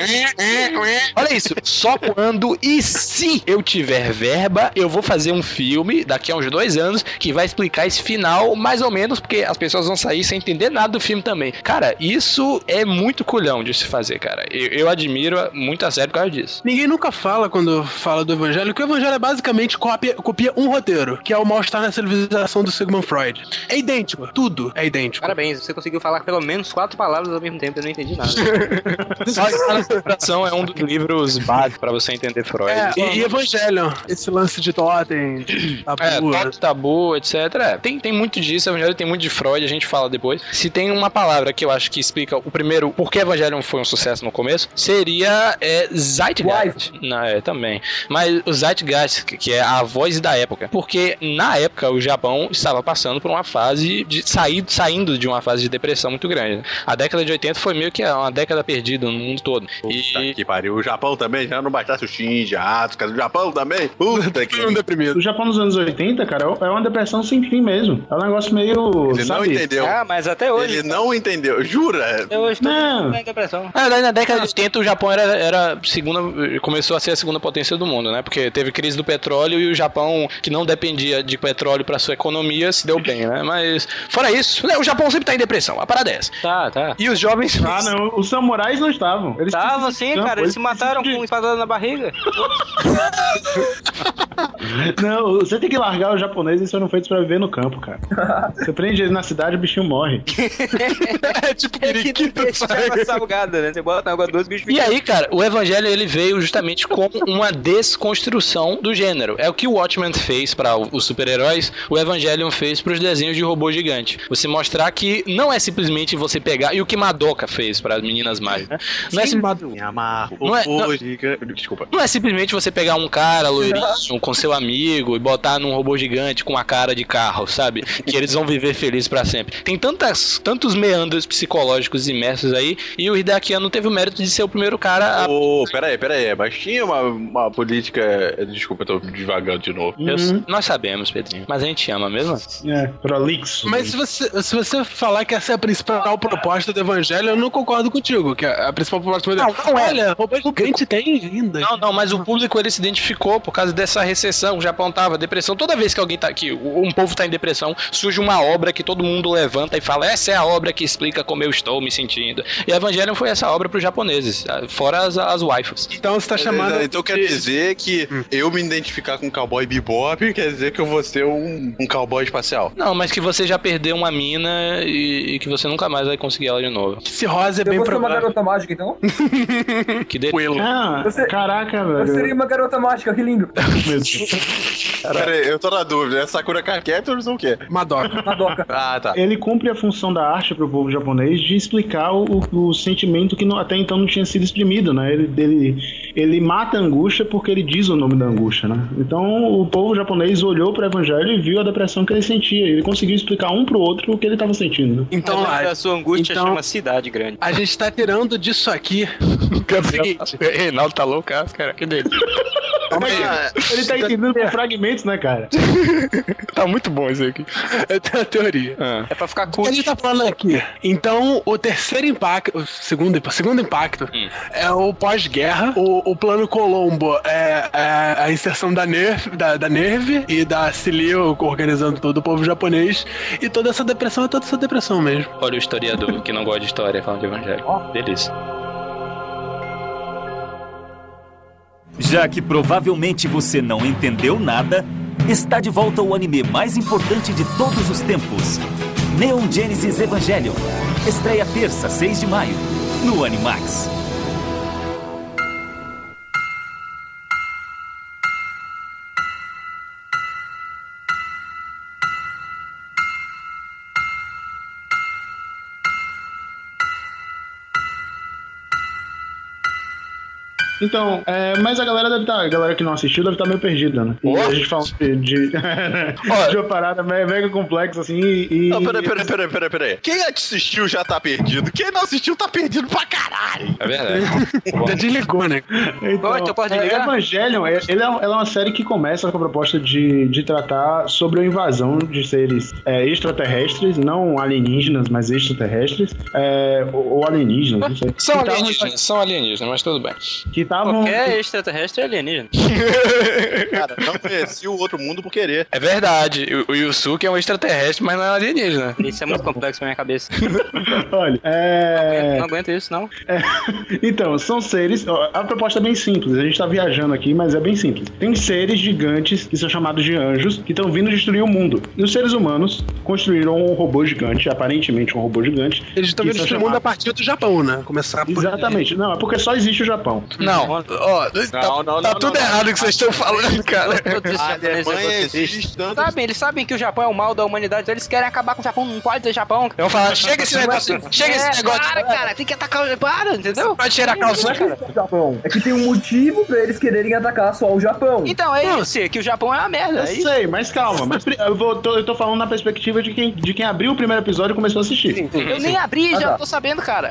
Olha isso. Só quando e se eu tiver verba, eu vou fazer um filme daqui a uns 2 anos que vai explicar esse final mais ou menos, porque as pessoas vão sair sem entender nada do filme também. Cara, isso é muito culhão de se fazer, cara. Eu admiro muito a sério por causa disso. Ninguém nunca fala, quando fala do Evangelho, que o Evangelho é basicamente copia um roteiro, que é o Mal-Estar na Civilização do Sigmund Freud. É idêntico. Tudo é idêntico. Parabéns, você conseguiu falar pelo menos 4 palavras ao mesmo tempo, eu não entendi nada. Mal-Estar na Civilização é um dos livros básicos pra você entender Freud. E Evangelho, esse lance de totem, tabu, etc. Tem muito disso, Evangelho tem muito de Freud, a gente fala depois. Se tem uma palavra que eu acho que explica o primeiro, por que Evangelho foi um sucesso no começo, seria Zeitgeist. Também. Mas o Zeitgeist, que é a voz da época. Porque na época o Japão estava passando por uma fase de saindo de uma fase de depressão muito grande. A década de 80 foi meio que uma década perdida no mundo todo. Puta que pariu. O Japão também já não bastasse o Shinji, a Asuka. O Japão também. Puta que deprimido. O Japão nos anos 80, cara, é uma depressão sem fim mesmo. É um negócio meio... Ele não entendeu. Mas até hoje... Ele não entendeu. Jura? Até hoje não. Em depressão. Na década de 80 o Japão era começou a ser a segunda potência do mundo, né? Porque teve crise do petróleo e o Japão, que não dependia de petróleo pra sua economia, se deu bem, né? Mas, fora isso, o Japão sempre tá em depressão. A parada é essa. Tá. E os jovens... não. Os samurais não estavam. Eles estavam sim, cara. Eles se mataram com espadada na barriga. Não, você tem que largar os japoneses, eles foram feitos pra viver no campo, cara. Você prende eles na cidade, o bichinho morre. É tipo periquito. Salgada, né? Você bota na água doce, o bicho fica... E aí, cara, o Evangelho, ele veio justamente como uma desconstrução do gênero. É o que o Watchmen fez pra os super-heróis, o Evangelion fez pros desenhos de robô gigante. Você mostrar que não é simplesmente você pegar... E o que Madoka fez para as meninas mágicas, né? Não é simplesmente você pegar um cara loirinho com seu amigo e botar num robô gigante com a cara de carro, sabe? Que eles vão viver felizes pra sempre. Tem tantos meandros psicológicos imersos aí, e o Hideaki Anno teve o mérito de ser o primeiro cara a... Peraí, é baixinho uma política... Desculpa, eu tô divagando de novo. Nós sabemos, Pedrinho. Mas a gente ama mesmo assim. Prolixo. Mas se você falar que essa é a principal proposta do evangelho, eu não concordo contigo. Que a principal proposta do evangelho... Não é. Olha, robôs gigantes tem ainda. Não, mas o público, ele se identificou por causa dessa recessão. O Japão tava depressão. Toda vez que alguém tá aqui, um povo tá em depressão, surge uma obra que todo mundo levanta e fala, essa é a obra que explica como eu estou me sentindo. E Evangelion foi essa obra pros japoneses, fora as waifus. Então você tá chamando... Então quer dizer que eu me identificar com um cowboy bebop quer dizer que eu vou ser um cowboy espacial? Não, mas que você já perdeu uma mina e que você nunca mais vai conseguir ela de novo. Esse rosa é bem Você é uma provável. garota mágica, então? Que delícia. Caraca, velho. Eu seria uma garota mágica, que lindo. Meu Deus. Pera aí, eu tô na dúvida. É Sakura Card Captors ou o quê? Madoka. Ah, tá. Ele cumpre a função da arte pro povo japonês de explicar o sentimento que até então não tinha sido exprimido, né? Ele mata a angústia porque ele diz o nome da angústia, né? Então o povo japonês olhou pro evangelho e viu a depressão que ele sentia. Ele conseguiu explicar um pro outro o que ele tava sentindo, né? Então, A sua angústia chama cidade grande. a gente tá tirando disso aqui que é o seguinte. Reinaldo tá louco, cara. Que delícia. Ele tá entendendo por fragmentos, né, cara? Tá muito bom isso aqui. Eu tenho uma teoria. É pra ficar O que a gente cult. tá falando aqui? Então, o terceiro impacto, o segundo impacto é o pós-guerra. O plano Colombo é a inserção da Nerve e da Cilio organizando todo o povo japonês. E toda essa depressão é toda essa depressão mesmo. Olha o historiador que não gosta de história falando de evangelho. Delícia. Já que provavelmente você não entendeu nada, está de volta o anime mais importante de todos os tempos. Neon Genesis Evangelion. Estreia terça, 6 de maio, no Animax. Então, mas a galera que não assistiu deve estar meio perdida, né? E a gente fala de uma parada mega complexa, assim, e... Não, peraí. Quem assistiu já tá perdido. Quem não assistiu tá perdido pra caralho. É verdade. Já desligou, né? Então, Então pode ligar? Evangelion, ela é uma série que começa com a proposta de tratar sobre a invasão de seres extraterrestres, não alienígenas, mas extraterrestres, ou alienígenas, não sei. São alienígenas, mas tudo bem. Que estavam... Qualquer extraterrestre é alienígena. Cara, não conheci o outro mundo por querer. É verdade, o Yusuke é um extraterrestre, mas não é alienígena. Isso é muito complexo pra minha cabeça. Olha, Não aguento isso, não. Então, são seres... A proposta é bem simples, a gente tá viajando aqui, mas é bem simples. Tem seres gigantes que são chamados de anjos, que estão vindo destruir o mundo. E os seres humanos construíram um robô gigante, aparentemente um robô gigante. Eles estão vendo o mundo a partir do Japão, né? Começar por... Exatamente. Não, é porque só existe o Japão. Não, tá tudo errado o que vocês estão falando, cara. A Alemanha existe tanto... Eles sabem que o Japão é o mal da humanidade, então eles querem acabar com o Japão, não pode ter Japão. Eu vou falar, chega esse negócio, Cara, tem que atacar o Japão, entendeu? Pode cheirar a calça. Não é que é o Japão. É que tem um motivo pra eles quererem atacar só o Japão. Então é isso, que o Japão é uma merda. Eu sei, mas calma. Mas eu tô falando na perspectiva de quem abriu o primeiro episódio e começou a assistir. Eu nem abri, já tô sabendo, cara.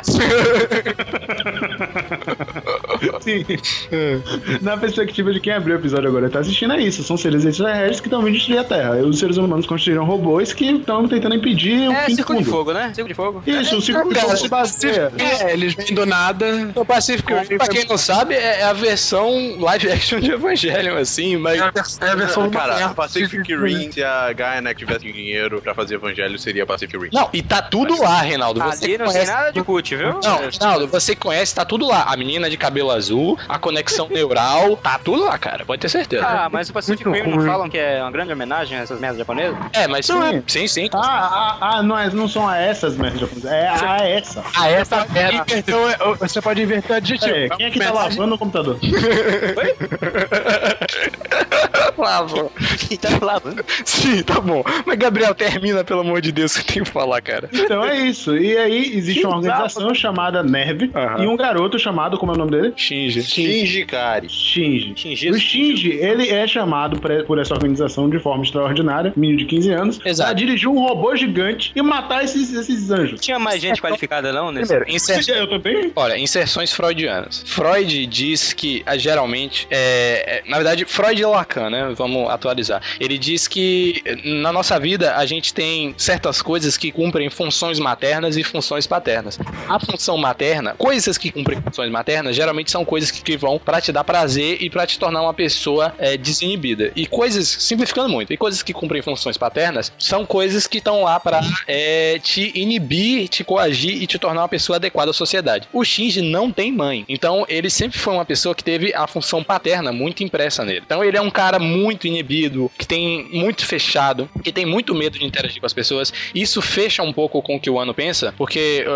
Sim. Na perspectiva de quem abriu o episódio agora e tá assistindo é isso. São seres extraterrestres que estão vindo destruir a Terra. E os seres humanos construíram robôs que estão tentando impedir o fim do Círculo de mundo. fogo, né? Círculo de fogo. Isso, o Círculo de Fogo se baseia. eles vêm do nada. O Pacífico, pra quem não sabe, é a versão live action de Evangelion, assim, mas... É a versão Cara, Pacific Rim, se a Gainax tivesse dinheiro pra fazer Evangelho, seria Pacific Rim. Não, e tá tudo lá, Reinaldo. Você Ali não tem nada de cult, viu? Não, Reinaldo, você conhece, tá tudo lá. A menina de cabelo azul, a conexão neural, tá tudo lá, cara, pode ter certeza. Ah, mas o Pacific Rim não falam que é uma grande homenagem a essas merdas japonesas? É, mas sim. Não são a essas merdas japonesas. É a essa. Ah, essa merda. Então você pode inverter o adjetivo. Quem é que tá lavando o computador? lava. Tá lavando. Sim, tá bom. Mas, Gabriel, termina, pelo amor de Deus, que eu tenho que falar, cara. Então é isso. E aí existe uma organização chamada NERV e um garoto chamado, como é o nome dele? Shinji, cara. Shinji. O Shinji, ele é chamado por essa organização de forma extraordinária, menino de 15 anos, pra dirigir um robô gigante e matar esses anjos. Tinha mais gente qualificada, não? Nesse... Primeiro, eu também? Olha, inserções freudianas. Freud diz que, geralmente, na verdade, Freud e Lacan, né? Vamos atualizar. Ele diz que na nossa vida a gente tem certas coisas que cumprem funções maternas e funções paternas. A função materna, coisas que cumprem funções maternas, geralmente são coisas que vão pra te dar prazer e pra te tornar uma pessoa desinibida. E coisas, simplificando muito, e coisas que cumprem funções paternas são coisas que estão lá pra te inibir, te coagir e te tornar uma pessoa adequada à sociedade. O Shinji não tem mãe, então ele sempre foi uma pessoa que teve a função paterna muito impressa nele. Então ele é um cara muito inibido, que tem muito fechado, que tem muito medo de interagir com as pessoas. Isso fecha um pouco com o que o Ano pensa, porque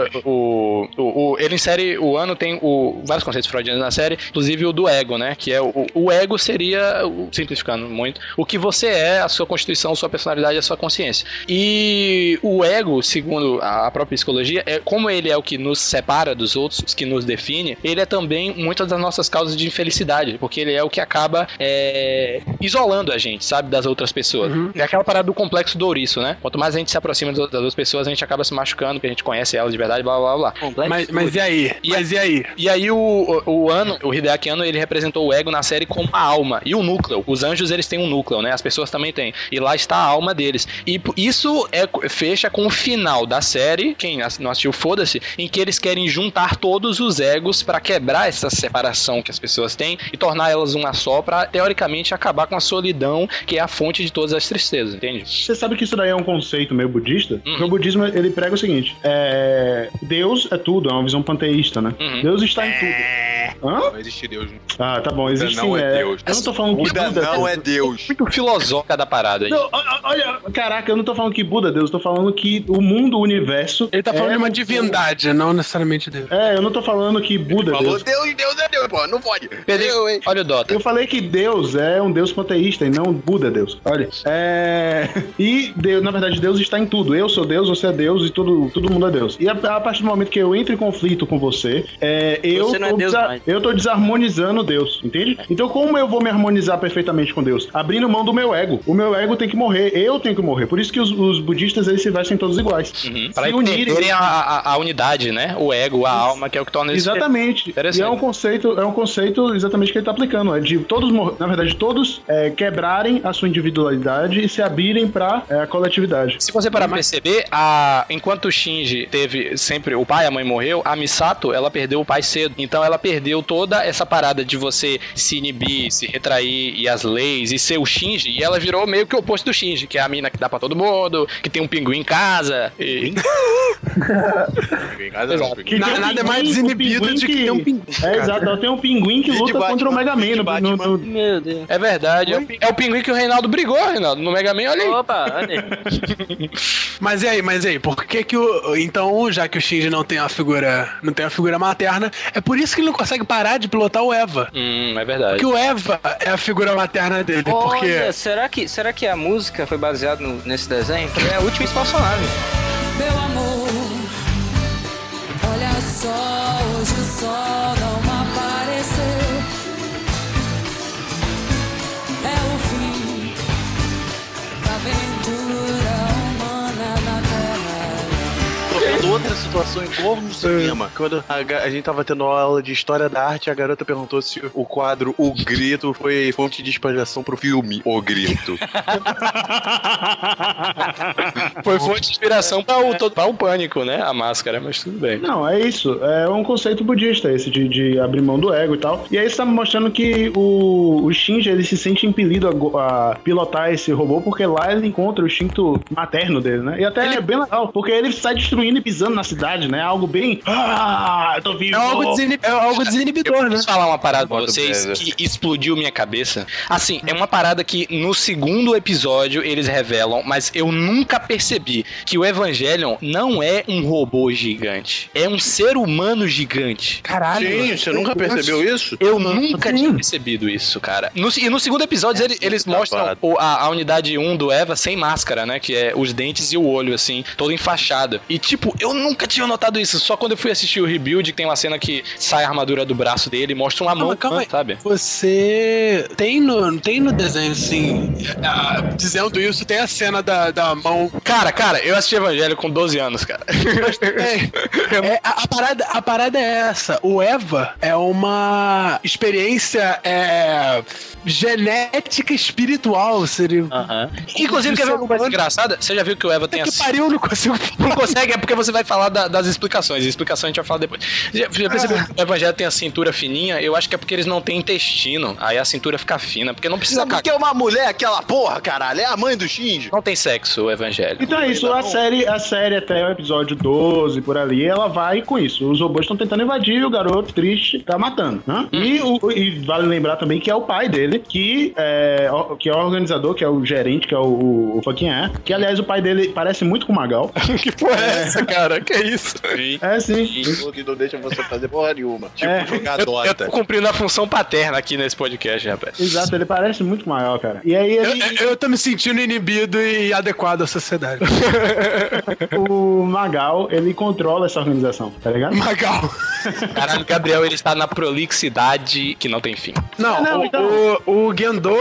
ele insere, o Ano tem vários conceitos freudianos na série, inclusive o do ego, né? Que é o ego seria, simplificando muito, o que você é, a sua constituição, a sua personalidade, a sua consciência. E o ego, segundo a própria psicologia, como ele é o que nos separa dos outros, os que nos define, ele é também muitas das nossas causas de infelicidade, porque ele é o que acaba isolando a gente, sabe, das outras pessoas. É aquela parada do complexo do ouriço, né? Quanto mais a gente se aproxima das outras pessoas, a gente acaba se machucando, porque a gente conhece elas de verdade, blá blá blá. Mas e aí? E aí o Hideaki Anno, ele representou o ego na série como a alma e o núcleo. Os anjos, eles têm um núcleo, né? As pessoas também têm. E lá está a alma deles. E isso fecha com o final da série, quem não assistiu, foda-se, em que eles querem juntar todos os egos pra quebrar essa separação que as pessoas têm e tornar elas uma só pra, teoricamente, acabar com a solidão, que é a fonte de todas as tristezas, entende? Você sabe que isso daí é um conceito meio budista? Porque o budismo, ele prega o seguinte, Deus é tudo, é uma visão panteísta, né? Deus está em tudo. Hã? Não existe Deus. Ah, tá bom, existe não sim. É Deus. Eu não tô falando que Buda não é Deus. Muito filosófica da parada aí. Não, olha, caraca, eu não tô falando que Buda é Deus, eu tô falando que o mundo, o universo... Ele tá falando de uma divindade, não necessariamente Deus. Eu não tô falando que Buda é Deus. Deus é Deus, pô, não pode. Olha o Dota. Eu falei que Deus é um Deus panteísta e não Buda é Deus. Olha. E Deus, na verdade, Deus está em tudo. Eu sou Deus, você é Deus e todo mundo é Deus. E a partir do momento que eu entro em conflito com você, eu tô desarmonizando Deus, entende? Então como eu vou me harmonizar perfeitamente com Deus? Abrindo mão do meu ego. O meu ego tem que morrer, eu tenho que morrer. Por isso que os budistas, eles se vestem todos iguais. Para entenderem a unidade, né? O ego, a alma, que é o que torna eles... Exatamente. E é um conceito exatamente que ele tá aplicando. É de todos, na verdade, todos quebrarem a sua individualidade e se abrirem pra a coletividade. Se você parar pra perceber, enquanto o Shinji teve sempre o pai, a mãe morreu, a Misato, ela perdeu o pai cedo. Então ela perdeu toda essa parada de você se inibir, se retrair e as leis e ser o Shinji, e ela virou meio que o oposto do Shinji, que é a mina que dá pra todo mundo, que tem um pinguim em casa. Nada é mais desinibido de que ter um pinguim. Exato, ela tem um pinguim que luta contra o Mega Man. Meu Deus. É verdade. É o pinguim que o Reinaldo brigou, Reinaldo, no Mega Man, olha aí. Opa, olha aí. Mas e aí, por que então, já que o Shinji não tem uma figura materna, é por isso que ele não consegue parar de pilotar o Eva. É verdade. Porque o Eva é a figura materna dele. Olha, será que a música foi baseada nesse desenho? Que é a última espaçonave. Meu amor, olha só, hoje o sol não apareceu. É o fim da aventura humana na Terra. Tô vendo outra situação igual no cinema. Quando a gente tava tendo aula de história da arte, a garota perguntou se o quadro O Grito foi fonte de inspiração pro filme O Grito. Foi fonte de inspiração para o Pânico, né? A máscara, mas tudo bem. Não, é isso. É um conceito budista esse de abrir mão do ego e tal. E aí você tá me mostrando que o Shinji, ele se sente impelido a pilotar esse robô, porque lá ele encontra o instinto materno dele, né? E até é bem legal, porque ele sai destruindo e pisando passando na cidade, né? Algo bem... eu tô vivo. É algo desinibidor, né? Posso falar uma parada pra vocês que explodiu minha cabeça? Assim, é uma parada que no segundo episódio eles revelam, mas eu nunca percebi que o Evangelion não é um robô gigante. É um ser humano gigante. Caralho. Sim, você nunca percebeu isso? Eu nunca tinha percebido isso, cara. E no segundo episódio eles mostram a unidade 1 do Eva sem máscara, né? Que é os dentes e o olho, assim, todo enfaixado. E tipo, eu nunca tinha notado isso. Só quando eu fui assistir o Rebuild, que tem uma cena que sai a armadura do braço dele e mostra uma mão, sabe? Você tem no desenho, assim, dizendo isso, tem a cena da mão. Cara, eu assisti Evangelho com 12 anos, cara. A parada é essa. O Eva é uma experiência genética espiritual, seria. Inclusive, quer ver uma coisa engraçada? Você já viu que o Eva tem pariu, não consigo. Não consegue, é porque você vai falar das explicações. A explicação a gente vai falar depois. Já percebeu que o Evangelho tem a cintura fininha? Eu acho que é porque eles não têm intestino. Aí a cintura fica fina, porque não precisa cagar. Porque é uma mulher, aquela porra, caralho. É a mãe do Shinji. Não tem sexo, o Evangelho. Então é isso, a série até o episódio 12, por ali, ela vai com isso. Os robôs estão tentando invadir e o garoto triste tá matando, né? E vale lembrar também que é o pai dele, que é o organizador, que é o gerente, que é o fucking que aliás o pai dele parece muito com o Magal. Que porra é essa, cara? Que é isso? Sim. Que não deixa você fazer porra nenhuma. Tipo, jogar Dota. Eu tô cumprindo a função paterna aqui nesse podcast, rapaz. Exato, ele parece muito com o Magal, cara. E aí eu tô me sentindo inibido e adequado à sociedade. O Magal, ele controla essa organização, tá ligado? Magal. Caralho, Gabriel, ele está na prolixidade que não tem fim. O Gendo,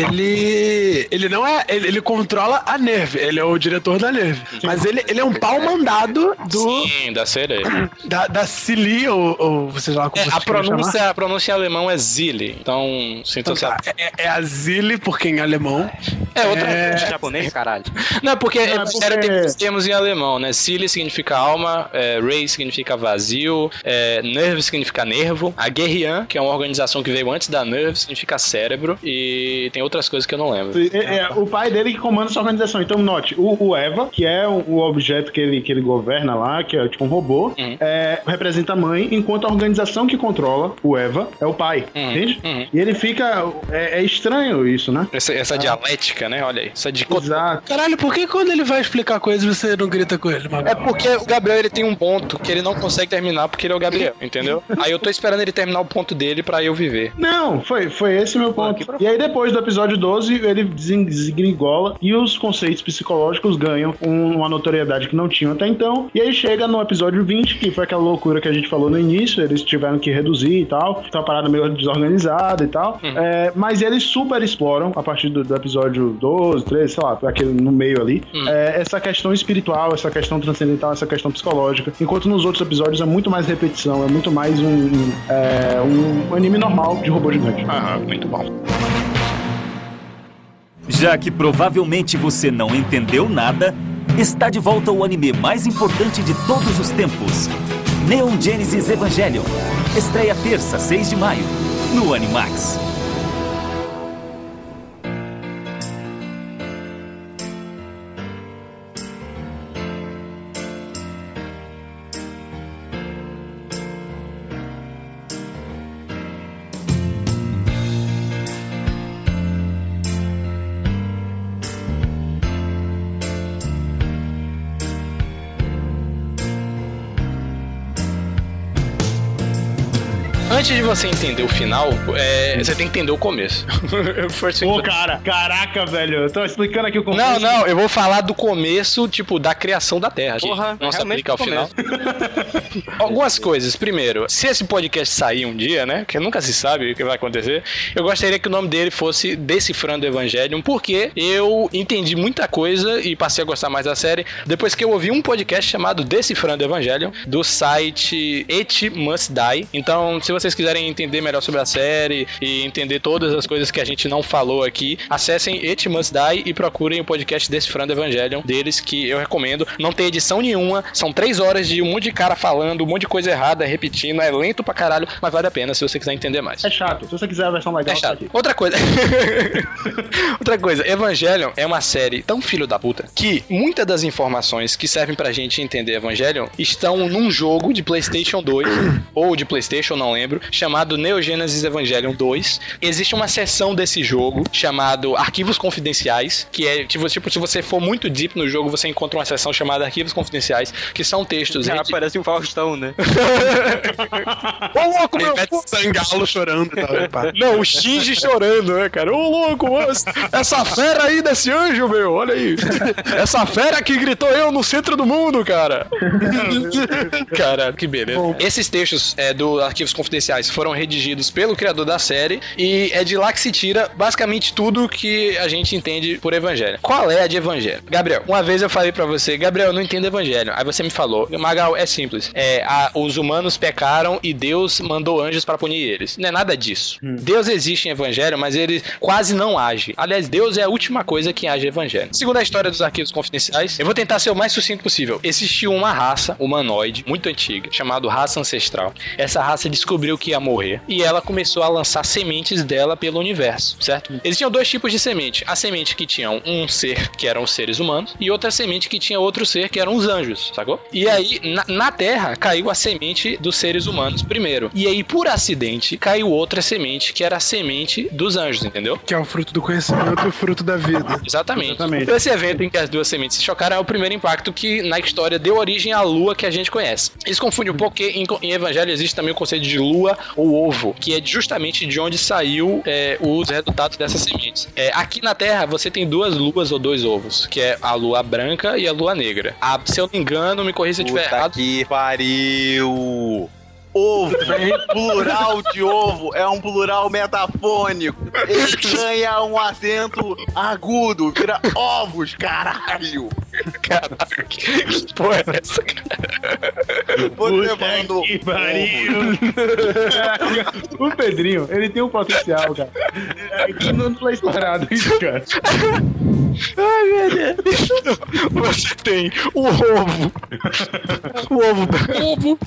ele não é... Ele controla a NERV, ele é o diretor da NERV. Mas ele é um pau mandado Sim, da sereia. Da Cili, ou você lá como você a pronúncia em alemão é Zili. Então, é a Zili, porque em alemão. Outra japonês, caralho. Não, porque tem termos em alemão, né? Zili significa alma, Rei significa vazio, Nerve significa nervo, a Guerrian, que é uma organização que veio antes da Nerve, significa cérebro, e tem outras coisas que eu não lembro. O pai dele que comanda essa organização. Então, note, o Eva, que é o objeto que ele governa lá, que é tipo um robô, representa a mãe, enquanto a organização que controla o Eva é o pai, entende? E ele fica... É estranho isso, né? Essa dialética, né? Olha aí. Essa dicotomia. Exato. Caralho, por que quando ele vai explicar coisas você não grita com ele, Magal? É porque o Gabriel, ele tem um ponto que ele não consegue terminar porque ele é o Gabriel, entendeu? Aí eu tô esperando ele terminar o ponto dele pra eu viver. Não, foi esse meu ponto. E aí depois do episódio 12, ele desgringola e os conceitos psicológicos ganham uma notoriedade que não tinham até então. E aí chega no episódio 20, que foi aquela loucura que a gente falou no início, eles tiveram que reduzir e tal, tá uma parada meio desorganizada e tal. Mas eles super exploram, a partir do episódio 12, 13, sei lá, aquele no meio ali, essa questão espiritual, essa questão transcendental, essa questão psicológica. Enquanto nos outros episódios é muito mais repetição, é muito mais um anime normal de robô gigante. Muito bom. Já que provavelmente você não entendeu nada, está de volta o anime mais importante de todos os tempos. Neon Genesis Evangelion. Estreia terça, 6 de maio, no Animax. Antes de você entender o final, você tem que entender o começo. Pô, caraca, velho, eu tô explicando aqui o começo. Não, eu vou falar do começo, tipo, da criação da Terra. Porra, não se aplica ao final. Algumas coisas. Primeiro, se esse podcast sair um dia, né, que nunca se sabe o que vai acontecer, eu gostaria que o nome dele fosse Decifrando Evangelion, porque eu entendi muita coisa e passei a gostar mais da série depois que eu ouvi um podcast chamado Decifrando Evangelion, do site It Must Die. Então, se você vocês quiserem entender melhor sobre a série e entender todas as coisas que a gente não falou aqui, acessem It Must Die e procurem o podcast Decifrando Evangelion deles, que eu recomendo. Não tem edição nenhuma, são 3 horas de um monte de cara falando, um monte de coisa errada, repetindo, é lento pra caralho, mas vale a pena se você quiser entender mais. É chato, se você quiser a versão legal, é chato. Outra coisa, Evangelion é uma série tão filho da puta que muitas das informações que servem pra gente entender Evangelion estão num jogo de PlayStation 2 ou de PlayStation, não lembro, chamado Neo Genesis Evangelion 2. Existe uma seção desse jogo chamado Arquivos Confidenciais, que é tipo, se você for muito deep no jogo, você encontra uma seção chamada Arquivos Confidenciais, que são textos... Parece um Faustão, né? Ô, louco, meu! Sangalo chorando e tal. Não, o Shinji chorando, né, cara? Ô, louco, essa fera aí desse anjo, meu, olha aí. Essa fera que gritou eu no centro do mundo, cara. Caralho, que beleza. Esses textos do Arquivos Confidenciais foram redigidos pelo criador da série e é de lá que se tira basicamente tudo que a gente entende por Evangelho. Qual é a de Evangelho? Gabriel, uma vez eu falei pra você, Gabriel, eu não entendo Evangelho. Aí você me falou, Magal, é simples. Os humanos pecaram e Deus mandou anjos pra punir eles. Não é nada disso. Deus existe em Evangelho, mas ele quase não age. Aliás, Deus é a última coisa que age em Evangelho. Segundo a história dos Arquivos Confidenciais, eu vou tentar ser o mais sucinto possível. Existiu uma raça humanoide muito antiga, chamada raça ancestral. Essa raça descobriu que ia morrer e ela começou a lançar sementes dela pelo universo, certo? Existiam 2 tipos de semente. A semente que tinha um ser, que eram os seres humanos, e outra semente que tinha outro ser, que eram os anjos, sacou? E aí, na Terra, caiu a semente dos seres humanos primeiro. E aí, por acidente, caiu outra semente, que era a semente dos anjos, entendeu? Que é o fruto do conhecimento e o fruto da vida. Exatamente. Então, esse evento em que as 2 sementes se chocaram é o primeiro impacto que, na história, deu origem à lua que a gente conhece. Isso confunde um pouco, porque em Evangelho existe também o conceito de lua ou ovo, que é justamente de onde saiu os resultados dessas sementes. Aqui na Terra, você tem 2 luas ou 2 ovos, que é a lua branca e a lua negra. Se eu não me engano, me corrija se eu estiver errado. Que pariu! Ovo, plural de ovo, é um plural metafônico. Ele ganha um acento agudo, vira ovos, caralho. Caralho, que porra é essa, cara? Você falando que pariu. O Pedrinho, ele tem um potencial, cara. Que não foi explorado isso, cara. Ai, meu Deus. Você tem o ovo. O ovo.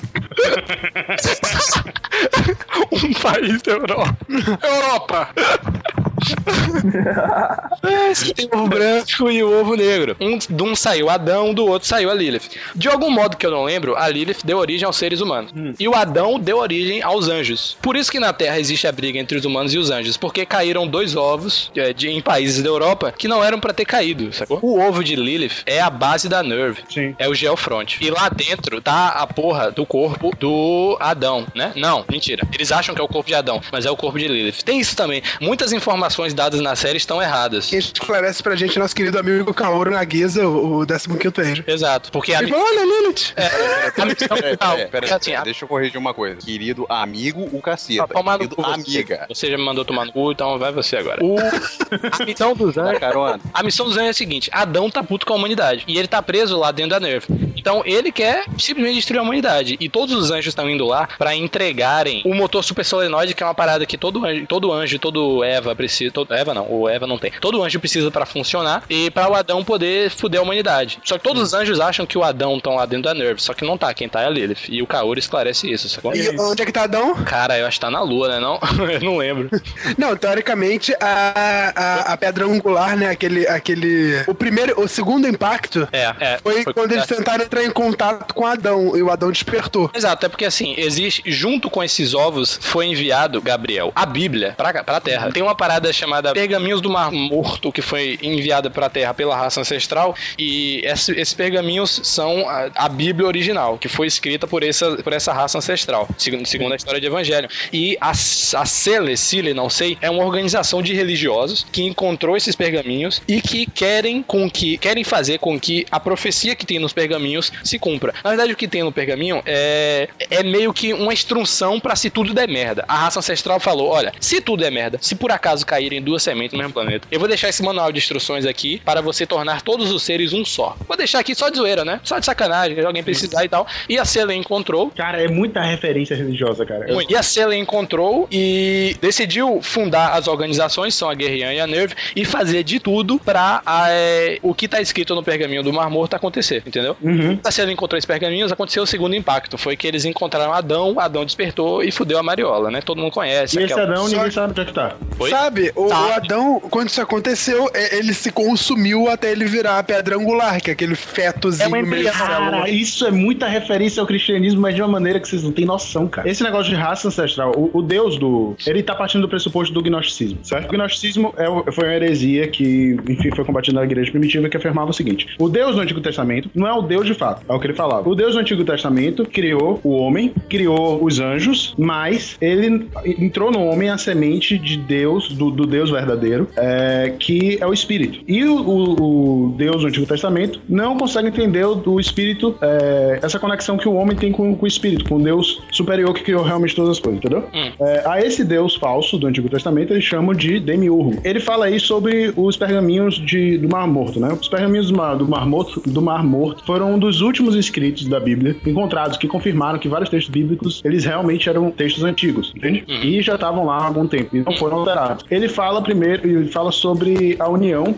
Um país da Europa. Você tem o ovo branco e o ovo negro. De um saiu Adão, do outro saiu a Lilith. De algum modo que eu não lembro, a Lilith deu origem aos seres humanos. E o Adão deu origem aos anjos. Por isso que na Terra existe a briga entre os humanos e os anjos. Porque caíram 2 ovos em países da Europa que não eram pra ter caído, sacou? O ovo de Lilith é a base da Nerve. Sim. É o Geofront. E lá dentro tá a porra do corpo do Adão, né? Não, mentira. Eles acham que é o corpo de Adão, mas é o corpo de Lilith. Tem isso também. Muitas informações dadas na série estão erradas. Quem esclarece pra gente nosso querido amigo Kaoru Nagisa, o 15º Anjo. Exato. Porque a olha, Lilith! Deixa eu corrigir uma coisa. Querido amigo, o caceta. Querido amiga. Você já me mandou tomar no cu, então vai você agora. A missão dos anjos. A missão dos anjos é a seguinte: Adão tá puto com a humanidade. E ele tá preso lá dentro da Nerve. Então ele quer simplesmente destruir a humanidade. E todos os anjos estão indo lá pra entregarem o motor super solenoide, que é uma parada que todo anjo, todo Eva precisa. Eva não, o Eva não tem. Todo anjo precisa pra funcionar e pra o Adão poder fuder a humanidade. Só que todos os anjos acham que o Adão estão lá dentro da Nerve. Só que não tá. Quem tá é a Lilith. E o Kaoru esclarece isso, sacou? E onde é que tá Adão? Cara, eu acho que tá na lua, né? Não? Eu não lembro. Não, teoricamente a pedra angular, né? O segundo impacto foi quando eles tentaram entrar em contato com Adão e o Adão despertou. Exato, é porque assim, existe, junto com esses ovos, foi enviado, Gabriel, a Bíblia pra Terra. Tem uma parada chamada Pergaminhos do Mar Morto, que foi enviada pra Terra pela raça ancestral, e esses pergaminhos são a Bíblia original, que foi escrita por essa raça ancestral, segundo a história de Evangelho. E a Celesile, não sei, é uma organização de religiosos que encontrou esses pergaminhos e que querem fazer com que a profecia que tem nos pergaminhos pergaminhos se cumpra. Na verdade, o que tem no pergaminho é meio que uma instrução pra se tudo der merda. A raça ancestral falou, olha, se tudo der merda, se por acaso caírem 2 sementes no mesmo planeta, eu vou deixar esse manual de instruções aqui para você tornar todos os seres um só. Vou deixar aqui só de zoeira, né? Só de sacanagem, se alguém precisar e tal. E a Selen encontrou. Cara, é muita referência religiosa, cara. E a Selen encontrou e decidiu fundar as organizações, são a Guerrian e a Nerve, e fazer de tudo pra o que tá escrito no pergaminho do Mar Morto acontecer, entendeu? A Selen encontrou esses pergaminhos, aconteceu o segundo impacto. Foi que eles encontraram Adão despertou e fudeu a Mariola, né? Todo mundo conhece. E esse Adão, ninguém sabe onde é que tá. Sabe, o Adão, quando isso aconteceu, ele se consumiu até ele virar a pedra angular, que é aquele fetozinho meio... Cara, isso é muita referência ao cristianismo, mas de uma maneira que vocês não têm noção, cara. Esse negócio de raça ancestral, o Deus ele tá partindo do pressuposto do gnosticismo, certo? O gnosticismo foi uma heresia que, enfim, foi combatida na igreja primitiva, que afirmava o seguinte: o Deus do Antigo Testamento não é o Deus de fato, é o que ele falava. O Deus do Antigo Testamento criou o homem, criou os anjos, mas ele entrou no homem a semente de Deus, do Deus verdadeiro, que é o Espírito. E o Deus do Antigo Testamento não consegue entender o Espírito, essa conexão que o homem tem com o Espírito, com o Deus superior que criou realmente todas as coisas, entendeu? A esse Deus falso do Antigo Testamento eles chamam de Demiurgo. Ele fala aí sobre os pergaminhos do Mar Morto, né? Os pergaminhos do Mar Morto foram um dos últimos escritos da Bíblia encontrados, que confirmaram que vários textos bíblicos, eles realmente eram textos antigos, entende? E já estavam lá há algum tempo, e não foram alterados. Ele fala sobre a união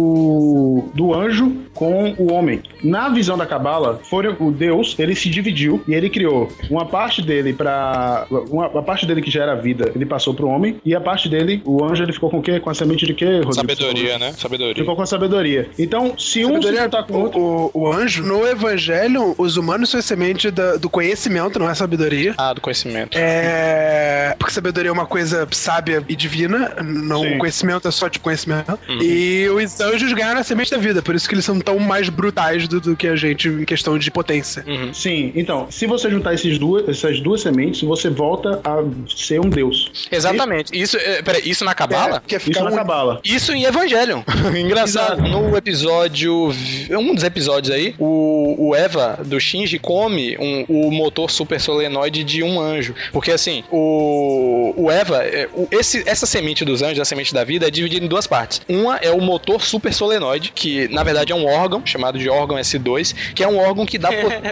do anjo com o homem. Na visão da Cabala, o Deus, ele se dividiu e ele criou uma parte dele a parte dele que já era vida, ele passou pro homem, e a parte dele, o anjo, ele ficou com o quê? Com a semente de quê, Rodrigo? Sabedoria, né? Sabedoria. Ficou com a sabedoria. Então, se um se juntar com o outro... O anjo, no Evangelho, os humanos são semente do conhecimento, não é sabedoria. Do conhecimento. Porque sabedoria é uma coisa sábia e divina, não o conhecimento é só de conhecimento. E os anjos ganharam a semente da vida, por isso que eles são tão mais brutais do que a gente em questão de potência. Sim, então, se você juntar essas duas sementes, você volta a ser um deus. Exatamente. Isso na Cabala? Isso na Cabala. Isso em Evangelho. Engraçado. No episódio... Um dos episódios aí, o Eva do Shinji come o motor super solenoide de um anjo. Porque assim, o Eva... Essa semente dos anjos, a semente da vida, é dividida em 2 partes. Uma é o motor super solenoide, que na verdade é um órgão, chamado de órgão S2, que é um órgão que dá...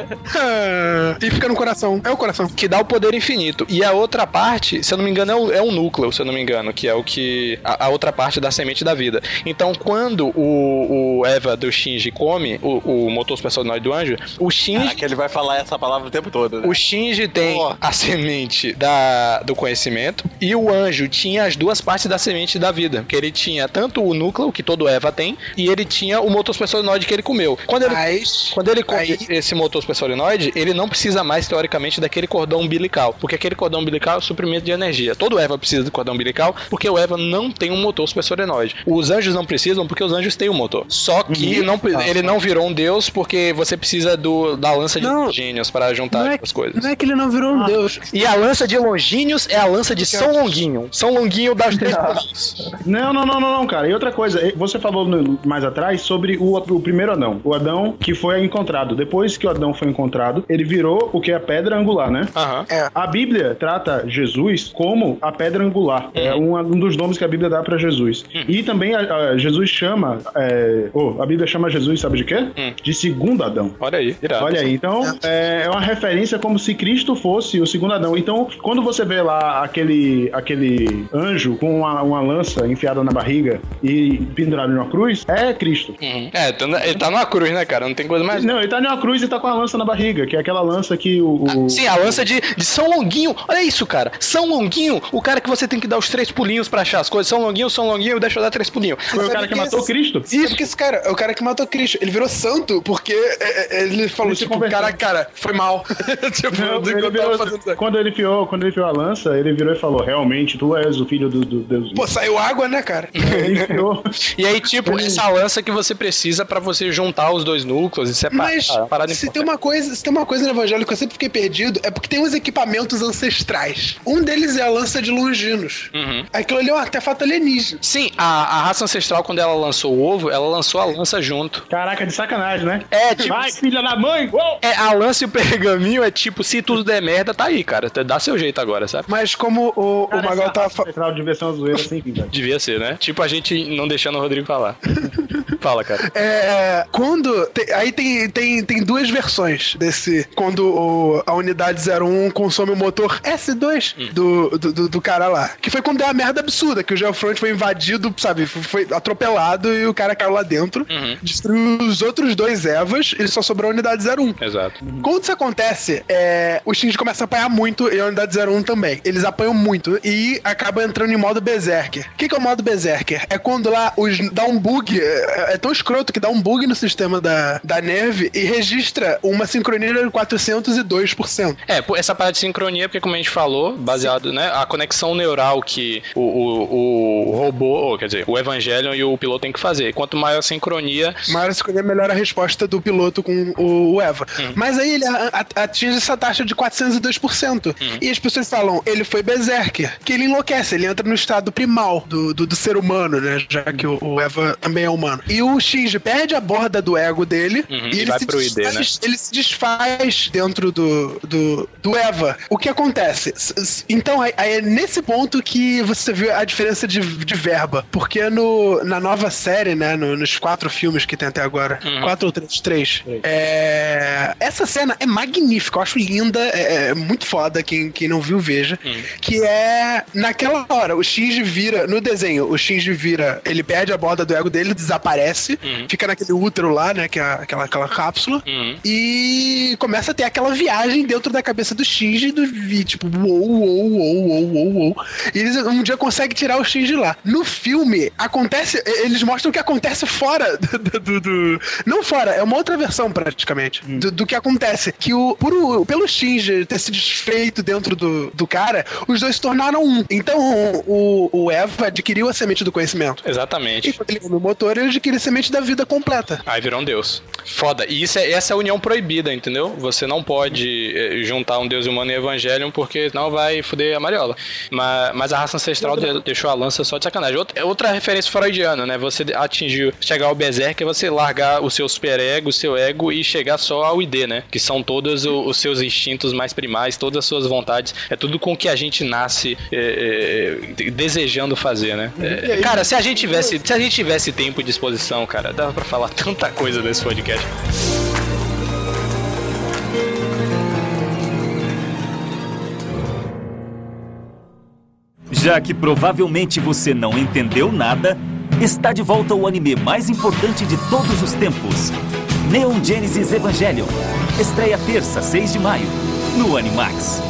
E fica no coração. É o coração. Que dá o poder infinito. E a outra parte, se eu não me engano, é um núcleo, se eu não me engano, que é o que... A outra parte da semente da vida. Então, quando o Eva do Shinji come o motor super solenoide do anjo, o Shinji... que ele vai falar essa palavra o tempo todo, né? O Shinji tem a semente do conhecimento, e o anjo tinha as 2 partes da semente da vida. Que ele tinha tanto o núcleo, que todo Eva tem, e ele tinha o motor super solenoide que ele comeu. Quando ele come esse motor super solenoide, ele não precisa mais, teoricamente, daquele cordão umbilical. Porque aquele cordão umbilical é o suprimento de energia. Todo Eva precisa do cordão umbilical, porque o Eva não tem um motor super solenoide. Os anjos não precisam, porque os anjos têm um motor. Só que ele não virou um deus, porque você precisa da lança de Longínquos para juntar as coisas. Não é que ele não virou um deus. E a lança de Longínquos é a lança de São Longuinho. São Longuinho das 3 pulinhos. Não, cara. E outra coisa, você falou mais atrás sobre o primeiro Adão. O Adão que foi encontrado. Depois que o Adão foi encontrado, ele virou o que é a pedra angular, né? A Bíblia trata Jesus como a pedra angular. É um dos nomes que a Bíblia dá pra Jesus. E também Jesus chama... a Bíblia chama Jesus, sabe de quê? De segundo Adão. Olha aí, irado. Olha aí. Então, é uma referência como se Cristo fosse o segundo Adão. Então, quando você vê lá aquele anjo com uma lança enfiada na barriga e pendurado numa cruz, é Cristo. Ele tá numa cruz, né, cara? Não tem coisa mais... Não, ele tá numa cruz e tá com a lança na barriga, que é aquela lança que Sim, a lança de São Longuinho. Olha isso, cara. São Longuinho, o cara que você tem que dar os 3 pulinhos pra achar as coisas. São Longuinho, deixa eu dar 3 pulinhos. Foi o cara que matou Cristo? Isso, porque esse cara é o cara que matou Cristo. Ele virou santo porque ele falou, cara, foi mal. Quando ele enfiou a lança, ele virou e falou, realmente, tu és o filho do Deus. Pô, saiu água, né, cara? Ele enfiou. E aí, essa lança que você precisa pra você juntar os 2 núcleos e separar. Mas se tem uma coisa no Evangelho que eu sempre fiquei perdido, é porque tem uns equipamentos ancestrais. Um deles é a lança de Longinos. Aquilo ali é um artefato alienígena. Sim, a raça ancestral, quando ela lançou o ovo, ela lançou a lança junto. Caraca, de sacanagem, né? Tipo, Vai, filha da mãe! Uou! A lança e o pergaminho é tipo, se tudo der merda, tá aí, cara. Dá seu jeito agora, sabe? Mas como o Magal tava falando... Devia ser uma zoeira sem fim, velho. Devia ser, né? Tipo a gente não deixando o Rodrigo falar. Fala, cara. Aí tem duas versões desse... Quando a unidade 01 consome o motor S2 do cara lá. Que foi quando deu uma merda absurda, que o Geofront foi invadido, sabe? Foi atropelado e o cara caiu lá dentro. Destruiu os outros dois Evas e só sobrou a unidade 01. Exato. Quando isso acontece, o Shinji começa a apanhar muito e a unidade 01 também. Eles apanham muito e acaba entrando em modo Berserker. O que é o modo Berserker? É quando lá dá um bug, é tão escroto que dá um bug no sistema da NERV e registra uma sincronia de 402%. Essa parada de sincronia, porque como a gente falou, baseado, né, a conexão neural que o robô, quer dizer, o Evangelion e o piloto tem que fazer. Quanto maior a sincronia, melhor a resposta do piloto com o Eva. Mas aí ele atinge essa taxa de 402%. E as pessoas falam, ele foi Berserker, que ele enlouquece, ele entra no estado primal do ser humano, né? Já que o Eva também é humano. E o Shinji perde a borda do ego dele e ele, ele se desfaz dentro do Eva. O que acontece? Então, aí é nesse ponto que você viu a diferença de verba. Porque na nova série, né? Nos 4 filmes que tem até agora, 4 ou 3, essa cena é magnífica, eu acho linda, é muito foda, quem não viu, veja. Que é naquela hora, o Shinji vira, no desenho, ele perde a borda do ego dele, desaparece, fica naquele útero lá, né, que é aquela cápsula, e começa a ter aquela viagem dentro da cabeça do Shinji, tipo, uou. E eles um dia conseguem tirar o Shinji lá. No filme, eles mostram o que acontece fora não fora, é uma outra versão praticamente, do que acontece, que pelo Shinji ter se desfeito dentro do cara, os dois se tornaram um. Então, o Eva adquiriu a semente do conhecimento. Exatamente. E quando ele come o motor, ele adquire a semente da vida completa. Aí virou um deus. Foda. E essa é a união proibida, entendeu? Você não pode juntar um deus humano e Evangelion, porque senão vai foder a mariola. Mas a raça ancestral deixou a lança só de sacanagem. Outra referência freudiana, né? Você chegar ao Berserk é você largar o seu superego, o seu ego e chegar só ao ID, né? Que são todos os seus instintos mais primais, todas as suas vontades. É tudo com que a gente nasce desejando fazer, né? Cara, se a gente tivesse tempo e disposição, cara, dava pra falar tanta coisa nesse podcast. Já que provavelmente você não entendeu nada, está de volta o anime mais importante de todos os tempos. Neon Genesis Evangelion. Estreia terça, 6 de maio, no Animax.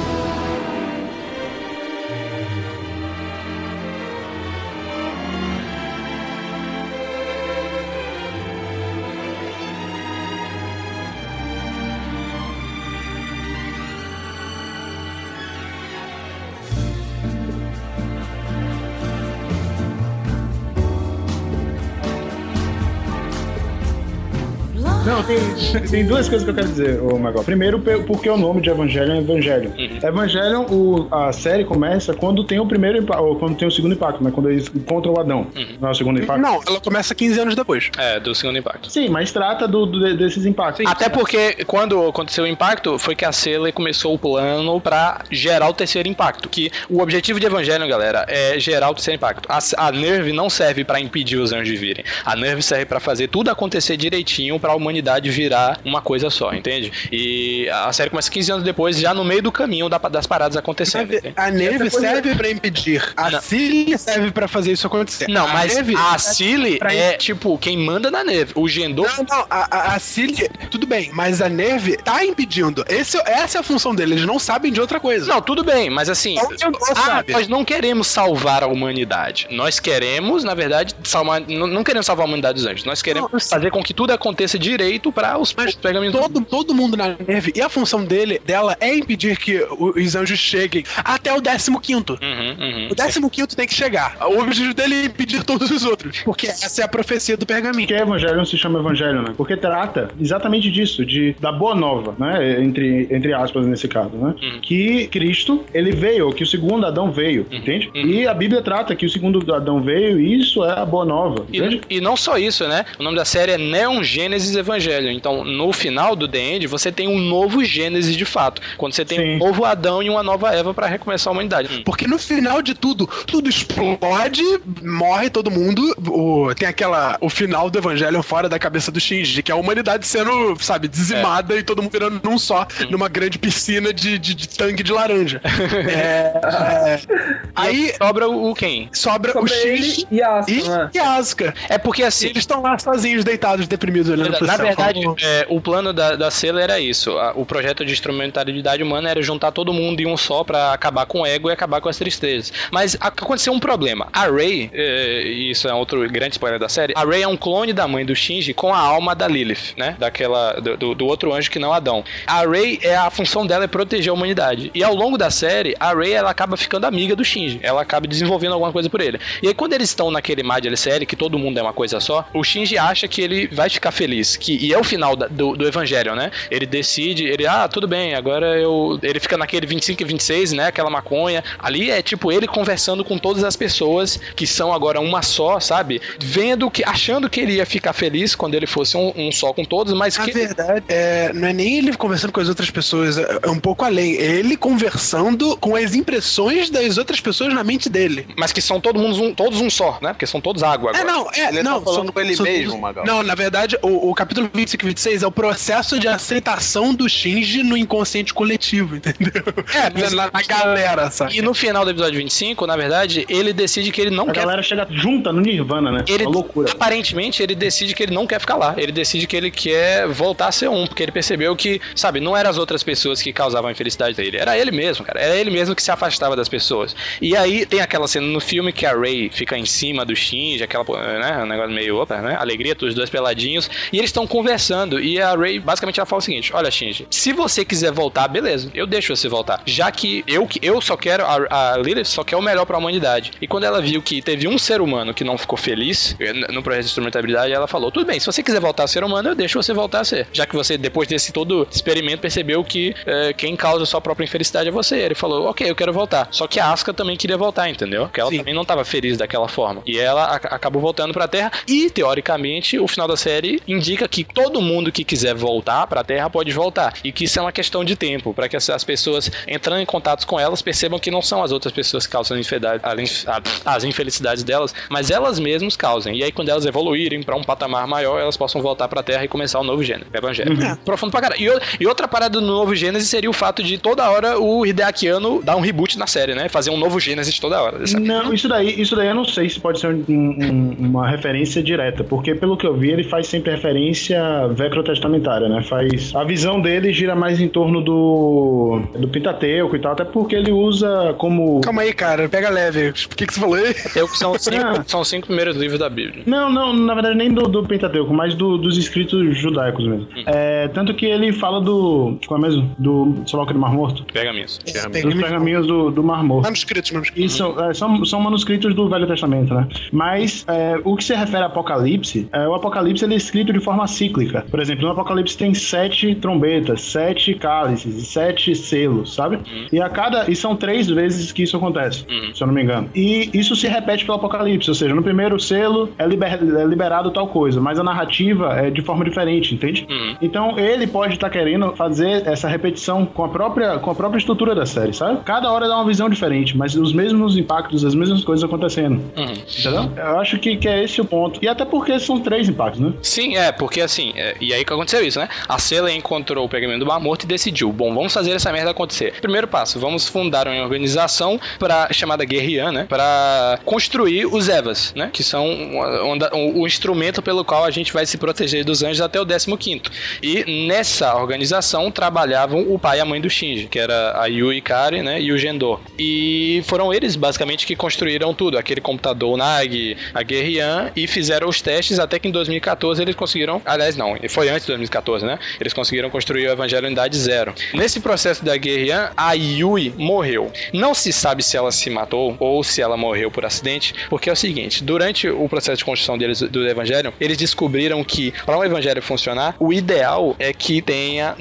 Não, tem duas coisas que eu quero dizer, Magal. Primeiro, porque o nome de Evangelion é Evangelion. Evangelion, a série começa quando tem o primeiro impacto, ou quando tem o segundo impacto, né? Quando eles encontram o Adão. Não é o segundo impacto? Não, ela começa 15 anos depois. Do segundo impacto. Sim, mas trata desses impactos. Até porque quando aconteceu o impacto, foi que a Sailor começou o plano pra gerar o terceiro impacto. Que o objetivo de Evangelion, galera, é gerar o terceiro impacto. A NERV não serve pra impedir os anjos de virem. A NERV serve pra fazer tudo acontecer direitinho pra humanidade virar uma coisa só, entende? E a série começa 15 anos depois, já no meio do caminho das paradas acontecendo. A NERV serve pra impedir. A Silly serve pra fazer isso acontecer. Não, mas a Silly é tipo quem manda na NERV. O Gendo... Não, a Silly, tudo bem, mas a NERV tá impedindo. Essa é a função dele, eles não sabem de outra coisa. Não, tudo bem, mas assim, nós não queremos salvar a humanidade. Nós queremos, na verdade, não queremos salvar a humanidade dos anjos. Nós queremos fazer com que tudo aconteça direito para os pergaminhos. Todo mundo na NERV, e a função dela é impedir que os anjos cheguem até o 15º. O 15º tem que chegar. O objetivo dele é impedir todos os outros, porque essa é a profecia do pergaminho. Por que Evangelion se chama Evangelion, né? Porque trata exatamente disso, da boa nova, né? Entre aspas, nesse caso, né? Que Cristo, ele veio, que o segundo Adão veio, entende? E a Bíblia trata que o segundo Adão veio, e isso é a boa nova, entende? E não só isso, né? O nome da série é Neon Genesis Evangelion. Evangelho. Então, no final do The End, você tem um novo Gênesis de fato. Quando você tem um novo Adão e uma nova Eva pra recomeçar a humanidade. Porque no final de tudo explode, morre todo mundo. Tem o final do Evangelho fora da cabeça do Shinji, que é a humanidade sendo, sabe, dizimada e todo mundo virando num só, numa grande piscina de tangue de laranja. Aí sobra o quem? Sobra o Shinji e Asuka. É porque assim... Eles estão lá sozinhos, deitados, deprimidos, olhando pro céu. Na verdade, o plano da Sailor era isso. O projeto de instrumentalidade humana era juntar todo mundo em um só pra acabar com o ego e acabar com as tristezas. Mas aconteceu um problema. A Rei, e isso é outro grande spoiler da série, a Rei é um clone da mãe do Shinji com a alma da Lilith, né? Do outro anjo que não Adão. A Rei, a função dela é proteger a humanidade. E ao longo da série, a Rei, ela acaba ficando amiga do Shinji. Ela acaba desenvolvendo alguma coisa por ele. E aí, quando eles estão naquele mar de LCL, que todo mundo é uma coisa só, o Shinji acha que ele vai ficar feliz. E é o final do Evangelho, né? Ele decide, tudo bem, agora ele fica naquele 25 e 26, né? Aquela maconha. Ali é tipo ele conversando com todas as pessoas que são agora uma só, sabe? Achando que ele ia ficar feliz quando ele fosse um só com todos, mas na verdade, não é nem ele conversando com as outras pessoas, é um pouco além. É ele conversando com as impressões das outras pessoas na mente dele. Mas que são todos um só, né? Porque são todos água agora. Ele tá falando com ele mesmo, Magal. Não, na verdade, o capítulo 25 e 26 é o processo de aceitação do Shinji no inconsciente coletivo, entendeu? Na galera, sabe? E no final do episódio 25, na verdade, ele decide que ele não quer... A galera chega junta no Nirvana, né? Uma loucura. Aparentemente, ele decide que ele não quer ficar lá. Ele decide que ele quer voltar a ser porque ele percebeu que, sabe, não eram as outras pessoas que causavam a infelicidade dele. Era ele mesmo, cara. Era ele mesmo que se afastava das pessoas. E aí, tem aquela cena no filme que a Rei fica em cima do Shinji, aquela, né, um negócio meio, né, alegria, os dois peladinhos, e eles estão conversando, e a Rei, basicamente, ela fala o seguinte: olha, Shinji, se você quiser voltar, beleza, eu deixo você voltar, já que eu só quero, a Lilith só quer o melhor pra humanidade. E quando ela viu que teve um ser humano que não ficou feliz no projeto de instrumentabilidade, ela falou: tudo bem, se você quiser voltar a ser humano, eu deixo você voltar a ser, já que você, depois desse todo experimento, percebeu que quem causa a sua própria infelicidade é você. Ele falou: ok, eu quero voltar. Só que a Asuka também queria voltar, entendeu? Porque ela também não estava feliz daquela forma. E ela acabou voltando pra Terra. E, teoricamente, o final da série indica que todo mundo que quiser voltar pra Terra pode voltar. E que isso é uma questão de tempo, pra que as pessoas, entrando em contato com elas, percebam que não são as outras pessoas que causam as infelicidades delas, mas elas mesmas causam. E aí, quando elas evoluírem pra um patamar maior, elas possam voltar pra Terra e começar um novo gênero, Evangelho. Profundo pra caralho. E outra parada do novo Gênesis seria o fato de toda hora o Hideaki Anno dar um reboot na série, né? Fazer um novo Gênesis toda hora. Sabe? Não, isso daí eu não sei se pode ser uma referência direta, porque pelo que eu vi, ele faz sempre referência veterotestamentária, né? A visão dele gira mais em torno do Pentateuco e tal, até porque ele usa como... Calma aí, cara, pega leve. O que você falou aí? Pentateuco são 5 primeiros livros da Bíblia. Não, na verdade nem do Pentateuco, mas dos escritos judaicos mesmo. Tanto que ele fala qual é mesmo? Sei lá o que, do Mar Morto? Pergaminhos. Dos pergaminhos do Mar Morto. Manuscritos. Isso, são manuscritos do Velho Testamento, né? Mas o que se refere a Apocalipse, o Apocalipse ele é escrito de forma cíclica. Por exemplo, no Apocalipse tem 7 trombetas, 7 cálices e 7 selos, sabe? E são 3 vezes que isso acontece, se eu não me engano. E isso se repete pelo Apocalipse, ou seja, no primeiro selo é liberado tal coisa, mas a narrativa é de forma diferente, entende? Então ele pode estar querendo fazer essa repetição com a própria estrutura da série, sabe? Cada hora dá uma visão diferente, mas os mesmos impactos, as mesmas coisas acontecendo. Entendeu? Eu acho que é esse o ponto. E até porque são 3 impactos, né? Sim, porque assim, e aí que aconteceu isso, né? A Sailor encontrou o pergaminho do Mar Morto e decidiu: bom, vamos fazer essa merda acontecer. Primeiro passo, vamos fundar uma organização chamada Guerrian, né? Pra construir os Evas, né? Que são o instrumento pelo qual a gente vai se proteger dos anjos até o 15º. E nessa organização trabalhavam o pai e a mãe do Shinji, que era a Yui Kari, né? E o Gendo. E foram eles, basicamente, que construíram tudo. Aquele computador Nag, a Guerrian, e fizeram os testes até que em 2014 eles conseguiram... Aliás, não, foi antes de 2014, né? Eles conseguiram construir o Evangelho Unidade 0. Nesse processo da Guerrian, a Yui morreu. Não se sabe se ela se matou ou se ela morreu por acidente, porque é o seguinte: durante o processo de construção deles do Evangelho, eles descobriram que, para um Evangelho funcionar, o ideal é que tenha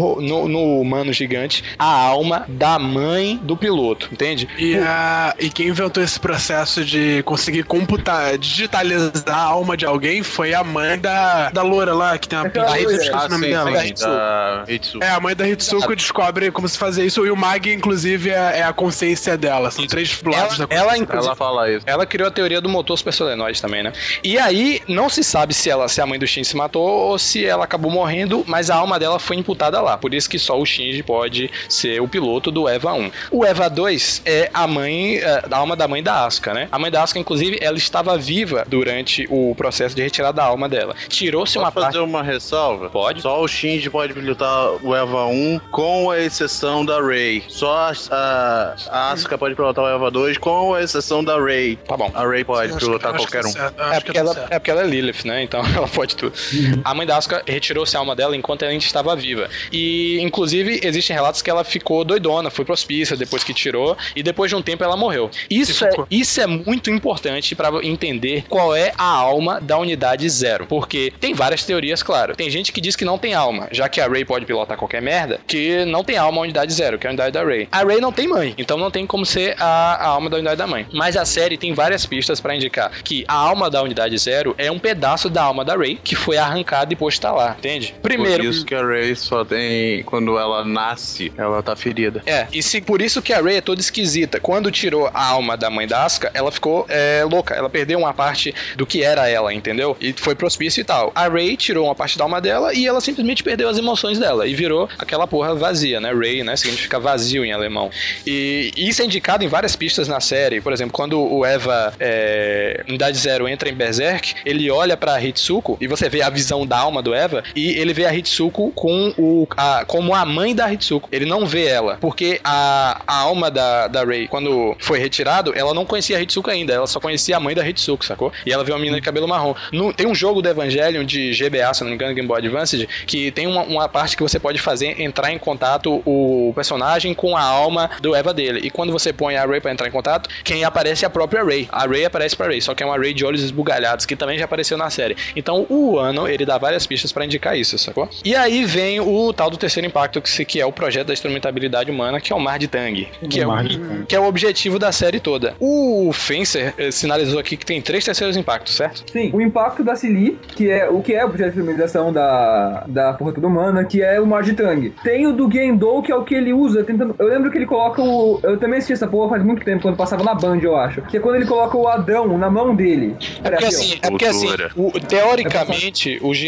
no humano gigante a alma da mãe do piloto, entende? E quem inventou esse processo de conseguir digitalizar a alma de alguém foi a mãe da loura lá, que tem uma Aquela pinta. loira. Esqueci o nome dela. Da Hitsuko. É, a mãe da Hitsuko descobre como se fazer isso, e o Mag, inclusive, é a consciência dela. São 3 lados da consciência. Inclusive, Ela fala isso. ela criou a teoria do motor supersolenoide também, né? E aí, não se sabe se a mãe do Shinji se matou ou se ela acabou morrendo, mas a alma dela foi imputada lá. Por isso que só o Shinji pode ser o piloto do EVA 1. O EVA 2 é a alma da mãe da Asuka, né? A mãe da Asuka, inclusive, ela estava viva durante o processo de retirada da alma dela. Tirou-se uma parte... Pode fazer uma ressalva? Pode. Só o Shinji pode pilotar o EVA 1 com a exceção da Rei. Só a Asuka pode pilotar o EVA 2 com a exceção da Rei. Tá bom. A Rei pode pilotar qualquer um. É porque ela é Lilith, né? Então ela pode tudo. A mãe da Asuka retirou-se a alma dela enquanto ela ainda estava viva. E, inclusive, existem relatos que ela ficou doidona, foi pro hospício depois que tirou, e depois de um tempo ela morreu. Isso é muito importante pra entender qual é a alma da unidade 0. Porque tem várias teorias, claro. Tem gente que diz que não tem alma, já que a Rei pode pilotar qualquer merda, que não tem alma a unidade 0, que é a unidade da Rei. A Rei não tem mãe, então não tem como ser a alma da unidade da mãe. Mas a série tem várias pistas pra indicar que a alma da unidade 0 é um pedaço da alma da Rei que foi arrancada e posta lá, entende? Primeiro... Por isso que a Rei só tem... Quando ela nasce, ela tá ferida. Por isso que a Rei é toda esquisita. Quando tirou a alma da mãe da Asuka, ela ficou louca. Ela perdeu uma parte do que era ela, entendeu? E foi pro hospício e tal. A Rei tirou uma parte da alma dela e ela simplesmente perdeu as emoções dela e virou aquela porra vazia, né? Rei, né? Significa vazio em alemão. E isso é indicado em várias pistas na série. Por exemplo, quando o EVA Unidade 0 entra em Berserk, ele olha pra Hitsuko e você vê a visão da alma do EVA e ele vê a Hitsuko como a mãe da Hitsuko. Ele não vê ela, porque a alma da Rei, quando foi retirado, ela não conhecia a Hitsuko ainda, ela só conhecia a mãe da Hitsuko, sacou? E ela vê uma menina de cabelo marrom. Tem um jogo do Evangelion de GBA, se não me engano, Game Boy Advance, que tem uma parte que você pode fazer entrar em contato o personagem com a alma do EVA dele. E quando você põe a Rei pra entrar em contato, quem aparece é a própria Rei. A Rei aparece pra Rei, só que é uma Rei de olhos esbugalhados, que também já apareceu na série. Então o Ano, ele dá várias pistas pra indicar isso, sacou? E aí vem o tal do terceiro impacto, que é o projeto da instrumentabilidade humana, que é o Mar de Tang, que é o objetivo da série toda. O Fencer sinalizou aqui que tem 3 terceiros impactos, certo? Sim, o impacto da Cili, que é o projeto de instrumentação da porra toda humana, que é o Mar de Tang. Tem o do Gendo, que é o que ele usa tentando... Eu lembro que ele coloca eu também assisti essa porra faz muito tempo, quando passava na Band, eu acho. Que é quando ele coloca o Adão na mão dele. Teoricamente, o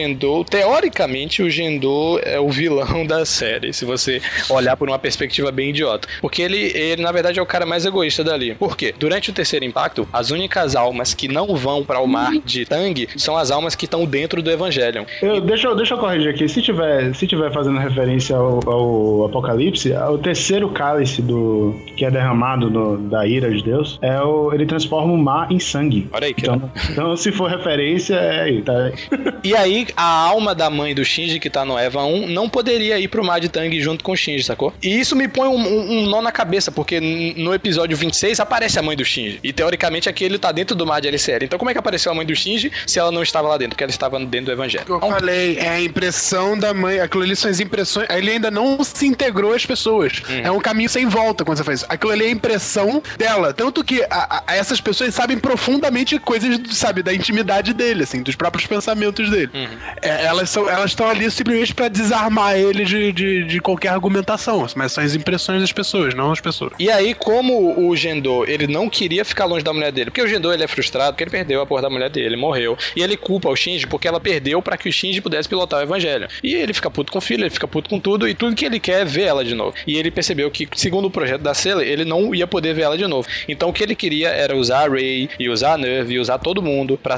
Gendo é o vilão da série, se você olhar por uma perspectiva bem idiota. Porque ele na verdade, é o cara mais egoísta dali. Por quê? Durante o terceiro impacto, as únicas almas que não vão para o Mar de Tang são as almas que estão dentro do Evangelion. Deixa eu corrigir aqui. Se tiver fazendo referência ao Apocalipse, o terceiro cálice que é derramado da ira de Deus, ele transforma o mar em sangue. Olha aí, então se for referência, tá aí. E aí, a alma da mãe do Shinji, que tá no EVA 1, não poderia ir pro Mar de Tang junto com o Shinji, sacou? E isso me põe um nó na cabeça, porque no episódio 26 aparece a mãe do Shinji. E teoricamente aqui ele tá dentro do Mar de LCL. Então como é que apareceu a mãe do Shinji se ela não estava lá dentro? Porque ela estava dentro do Evangelho. Eu falei, é a impressão da mãe. Aquilo ali são as impressões. Ele ainda não se integrou às pessoas. É um caminho sem volta quando você faz isso. Aquilo ali é a impressão dela. Tanto que essas pessoas sabem profundamente coisas, sabe, da intimidade dele, assim, dos próprios pensamentos dele. Elas estão ali simplesmente pra desarmar ele de qualquer argumentação. Mas são as impressões das pessoas, não as pessoas. E aí, como o Gendo, ele não queria ficar longe da mulher dele, porque o Gendo, ele é frustrado, porque ele perdeu a porra da mulher dele, ele morreu. E ele culpa o Shinji porque ela perdeu pra que o Shinji pudesse pilotar o Evangelho. E ele fica puto com o filho, ele fica puto com tudo, e tudo que ele quer é ver ela de novo. E ele percebeu que, segundo o projeto da Sailor, ele não ia poder ver ela de novo. Então o que ele queria era usar a Rei, e usar a Nerve, e usar todo mundo pra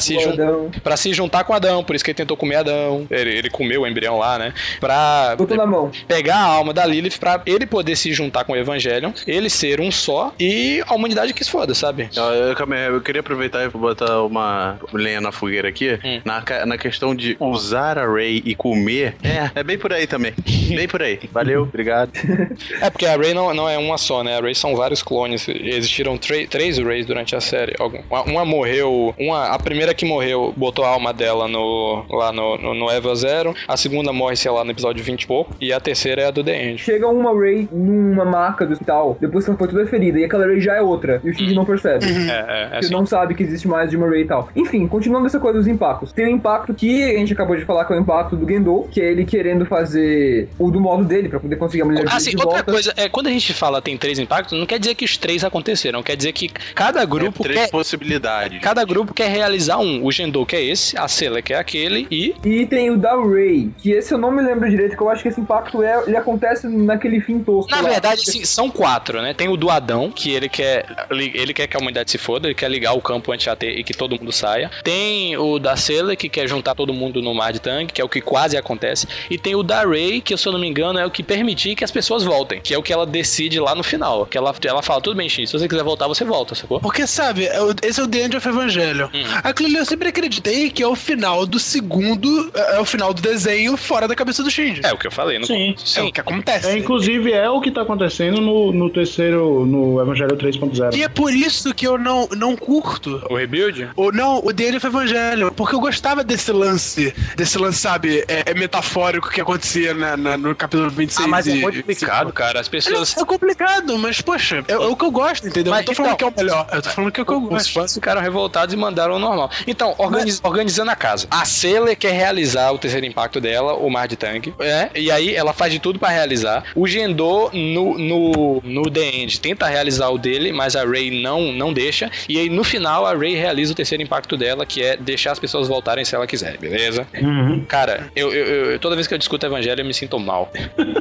se juntar com Adão. Por isso que ele tentou comer Adão. Ele comeu o embrião lá, né? Pra pegar a alma da Lilith, pra ele poder se juntar com o Evangelion, ele ser um só, e a humanidade que se foda, sabe? Eu queria aproveitar e botar uma lenha na fogueira aqui, na questão de usar a Rei e comer. É bem por aí também. Bem por aí. Valeu, obrigado. Porque a Rei não é uma só, né? A Rei são vários clones. Existiram 3 Reis durante a série. Uma morreu, a primeira que morreu botou a alma dela lá no EVA 0, a segunda morre, sei lá, no episódio 20 e pouco, e a terceira é a do The End. Chega uma Rei numa maca do hospital, depois que ela foi toda ferida, e aquela Rei já é outra, e o Shinji não percebe. Você assim. não sabe que existe mais de uma Rei e tal. Enfim, continuando essa coisa dos impactos. Tem um impacto que a gente acabou de falar, que é o impacto do Gendo, que é ele querendo fazer o do modo dele pra poder conseguir a mulher dele de outra volta. coisa, quando a gente fala tem 3 impactos, não quer dizer que os 3 aconteceram, quer dizer que cada grupo 3 possibilidades. Cada grupo quer realizar um. O Gendo que é esse, a Sela que é aquele E tem o da Rey, que esse eu não me lembro direito, que eu acho que esse impacto ele acontece naquele fim tosco. Na verdade, sim, são 4, né? Tem o do Adão, que ele quer que a humanidade se foda, ele quer ligar o campo anti-AT e que todo mundo saia. Tem o da Sela, que quer juntar todo mundo no mar de Tang, que é o que quase acontece. E tem o da Rey, que se eu não me engano é o que permitir que as pessoas voltem, que é o que ela decide lá no final. Que ela fala, tudo bem, X, se você quiser voltar, você volta, sacou? Porque, sabe, esse é o The End of Evangelion. Aquilo ali eu sempre acreditei que é o final do segundo, é o final do desenho fora da cabeça do Shinji. É o que eu falei. Sim. É o que acontece. Inclusive, é o que tá acontecendo no terceiro, no Evangelho 3.0. E é por isso que eu não curto o Rebuild? O The End of Evangelion, porque eu gostava desse lance, sabe, metafórico que acontecia no capítulo 26. Mas é muito complicado, cara. As pessoas... É complicado, mas, poxa, é o que eu gosto, entendeu? Mas, eu tô falando que é o melhor. Eu tô falando que é o que eu gosto. Os fãs ficaram revoltados e mandaram o normal. Então, organizando a casa. A Sailor quer realizar o terceiro impacto dela, o Mar de Tang. E aí ela faz de tudo pra realizar. O Gendo, no The End, tenta realizar o dele, mas a Rey não deixa. E aí, no final, a Rey realiza o terceiro impacto dela, que é deixar as pessoas voltarem se ela quiser, beleza? Cara, eu toda vez que eu discuto Evangelho, eu me sinto mal.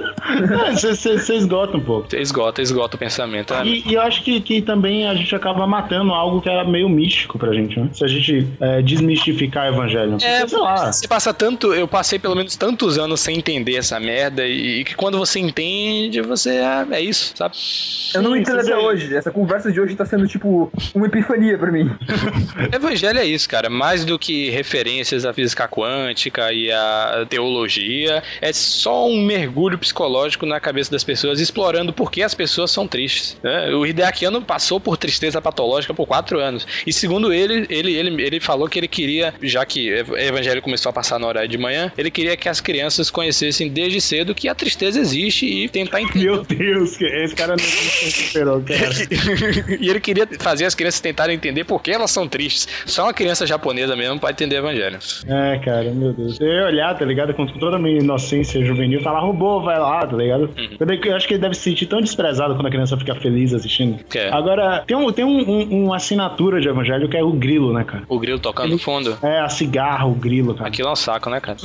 Você esgota um pouco. Esgota o pensamento. E eu acho que também a gente acaba matando algo que era meio místico pra gente, né? Se a gente desmistificar o Evangelho. Sei lá. Você passa tanto... Eu passei pelo menos tantos anos sem entender essa merda e que quando você entende, você... É isso, sabe? Eu não entendo até hoje. Essa conversa de hoje tá sendo, tipo, uma epifania pra mim. Evangelho é isso, cara. Mais do que referências à física quântica e à teologia, é só um mergulho psicológico na cabeça das pessoas, explorando por que as pessoas são tristes. Né? O Hideaki Anno passou por tristeza patológica por 4 anos. E segundo ele falou que ele queria, já que o Evangelho começou a passar na hora de manhã, ele queria que as crianças conhecessem desde cedo que a tristeza existe e tentar entender. Meu Deus, esse cara não superou, cara. E ele queria fazer as crianças tentarem entender por que elas são tristes. Só uma criança japonesa mesmo pode entender o Evangelho. Cara, meu Deus. Eu ia olhar, tá ligado? Com toda a minha inocência juvenil, falar, roubou, vai lá, tá ligado? Eu acho que ele deve se sentir tão desprezado quando a criança fica feliz assistindo. Agora, tem uma assinatura de Evangelho que é o grilo, né, cara? O grilo tocando no fundo. A cigarra, o grilo, cara. Aquilo é um saco, né, cara?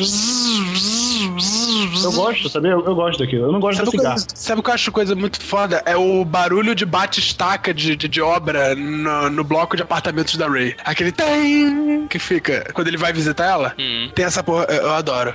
Eu gosto, sabe? Eu gosto daquilo. Eu não gosto da cigarra. Sabe o que eu acho coisa muito foda? É o barulho de bate-estaca de obra no bloco de apartamentos da Rey. Aquele tem que fica quando ele vai visitar ela. Tem essa porra. Eu adoro.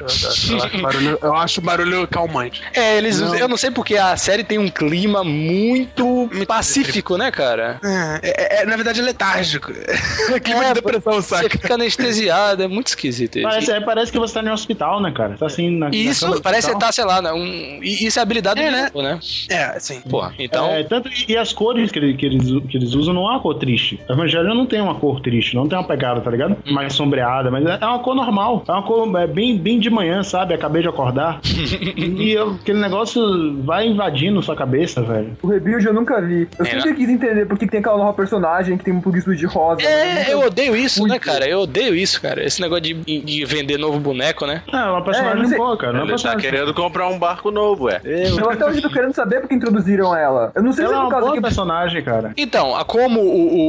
Eu acho o barulho calmante. Eu não sei porque a série tem um clima muito pacífico, né, cara? Na verdade é letárgico. Clima de depressão, saca? Você fica anestesiado, é muito esquisito isso. Parece que você tá em um hospital, né, cara? Tá assim na isso, parece que você tá, sei lá, isso é habilidade do grupo, né? Sim. Porra, então... E as cores que eles usam não é uma cor triste. O Evangelho não tem uma cor triste, não tem uma pegada, tá ligado? Mais sombreada, mas é uma cor normal. É uma cor bem de manhã, sabe? Acabei de acordar. E aquele negócio vai invadindo sua cabeça, velho. O Rebuild eu nunca vi. Eu sempre quis entender por que tem aquela nova personagem que tem um plugin de rosa. Eu odeio isso, né, cara? Eu odeio isso, cara. Esse negócio de vender novo boneco, né? É uma personagem boa, cara. Ele tá querendo comprar um barco novo, Eu até hoje tô querendo saber por que introduziram ela. Eu não sei se é por causa que personagem, cara. Então, como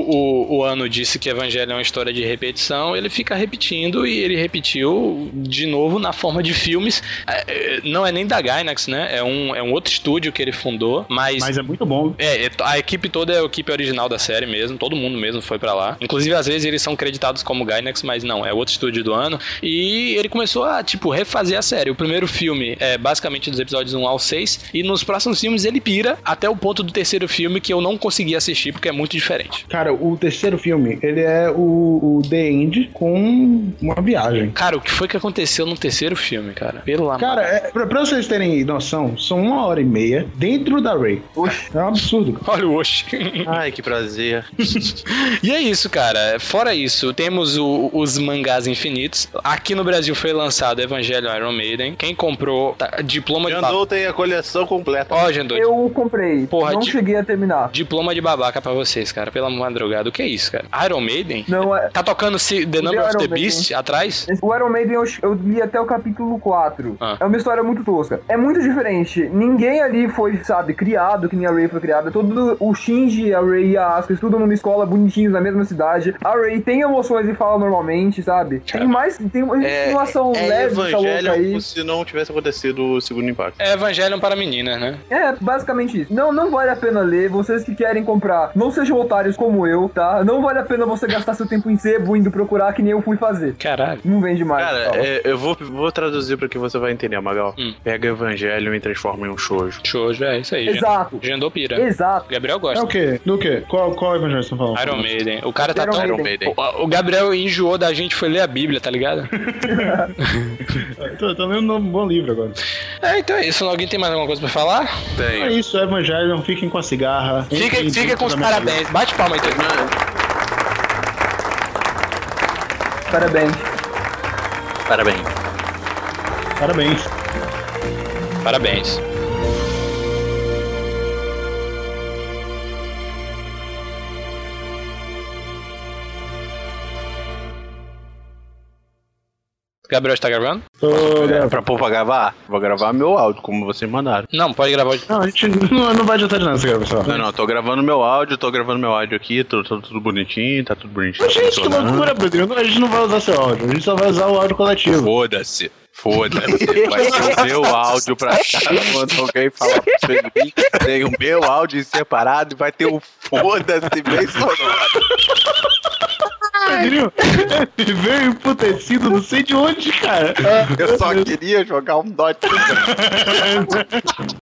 o Anno disse que Evangelho é uma história de repetição, ele fica repetindo e ele repetiu de novo na forma de filmes. Não é nem da Gainax, né? É um outro estúdio que ele fundou, mas é muito bom. A equipe toda é a equipe original da série mesmo, todo mundo mesmo foi pra lá. Inclusive, às vezes eles são creditados como Gainax, mas não, é outro estúdio do Anno. E ele começou a, refazer a série. O primeiro filme é basicamente dos episódios 1 ao 6, e nos próximos filmes ele pira até o ponto do terceiro filme que eu não consegui assistir porque é muito diferente. Cara, o terceiro filme, ele é o The End com uma viagem. Cara, o que foi que aconteceu no terceiro filme, cara? Pelo amor. Cara, pra vocês terem noção, são 1h30 dentro da Rey. É um absurdo. Olha o Oxi. Ai, que prazer. E é isso, cara. Fora isso, temos os mangás infinitos. Aqui no Brasil foi lançado Evangelho Iron Maiden. Quem comprou diploma de babaca. Jandô tem a coleção completa. Ó, Jandô. Eu comprei. Porra, não cheguei a terminar. Diploma de babaca pra vocês, cara. Pela madrugada. O que é isso, cara? Iron Maiden? Não, é... Tá tocando The Number of the Beast atrás? O Iron Maiden eu li até o capítulo 4. É uma história muito tosca. É muito diferente. Ninguém ali foi, sabe, criado que nem a Rey foi criada. Todo o Shinji, a Rey e a Asuka estudam numa escola bonitinhos na mesma cidade. A Rey tem emoções e fala normalmente, sabe? Tem uma insinuação leve essa louca aí. Se não tivesse acontecido o segundo impacto. É Evangelion para meninas, né? É, basicamente isso. Não vale a pena ler. Vocês que querem comprar, não sejam otários como eu, tá? Não vale a pena você gastar seu tempo em sebo indo procurar que nem eu fui fazer. Caralho. Não vende mais. Cara, eu vou traduzir pra que você vai entender, Magal. Pega Evangelion e transforma em um shoujo. Shoujo, é isso aí. Exato. Jandô pira. Exato. Gabriel gosta. É o quê? Do quê? Qual Evangelho você tá falando? Iron Maiden. O cara tá Iron tão... Maiden. O Gabriel enjoou da gente, foi ler a Bíblia, tá ligado? Tô lendo um bom livro agora. Então é isso. Alguém tem mais alguma coisa pra falar? Tem. É isso, Evangelion, fiquem com a cigarra. Fica com os parabéns. Bate palma aí, Parabéns. Parabéns. Parabéns. Parabéns. Gabriel está gravando? Pra pôr pra gravar? Vou gravar meu áudio, como vocês mandaram. Não, pode gravar hoje. Não, a gente não vai adiantar de nada essa gravação. Não, tô gravando meu áudio aqui, tudo bonitinho, tá tudo bonitinho. Gente, que loucura, Pedro. A gente não vai usar seu áudio, a gente só vai usar o áudio coletivo. Foda-se. Vai ser o meu áudio pra cá quando alguém falar pra mim. Tem o meu áudio separado e vai ter o foda-se bem sonoro. Pedrinho, ele veio emputecido, não sei de onde, cara. Eu só queria jogar um dot.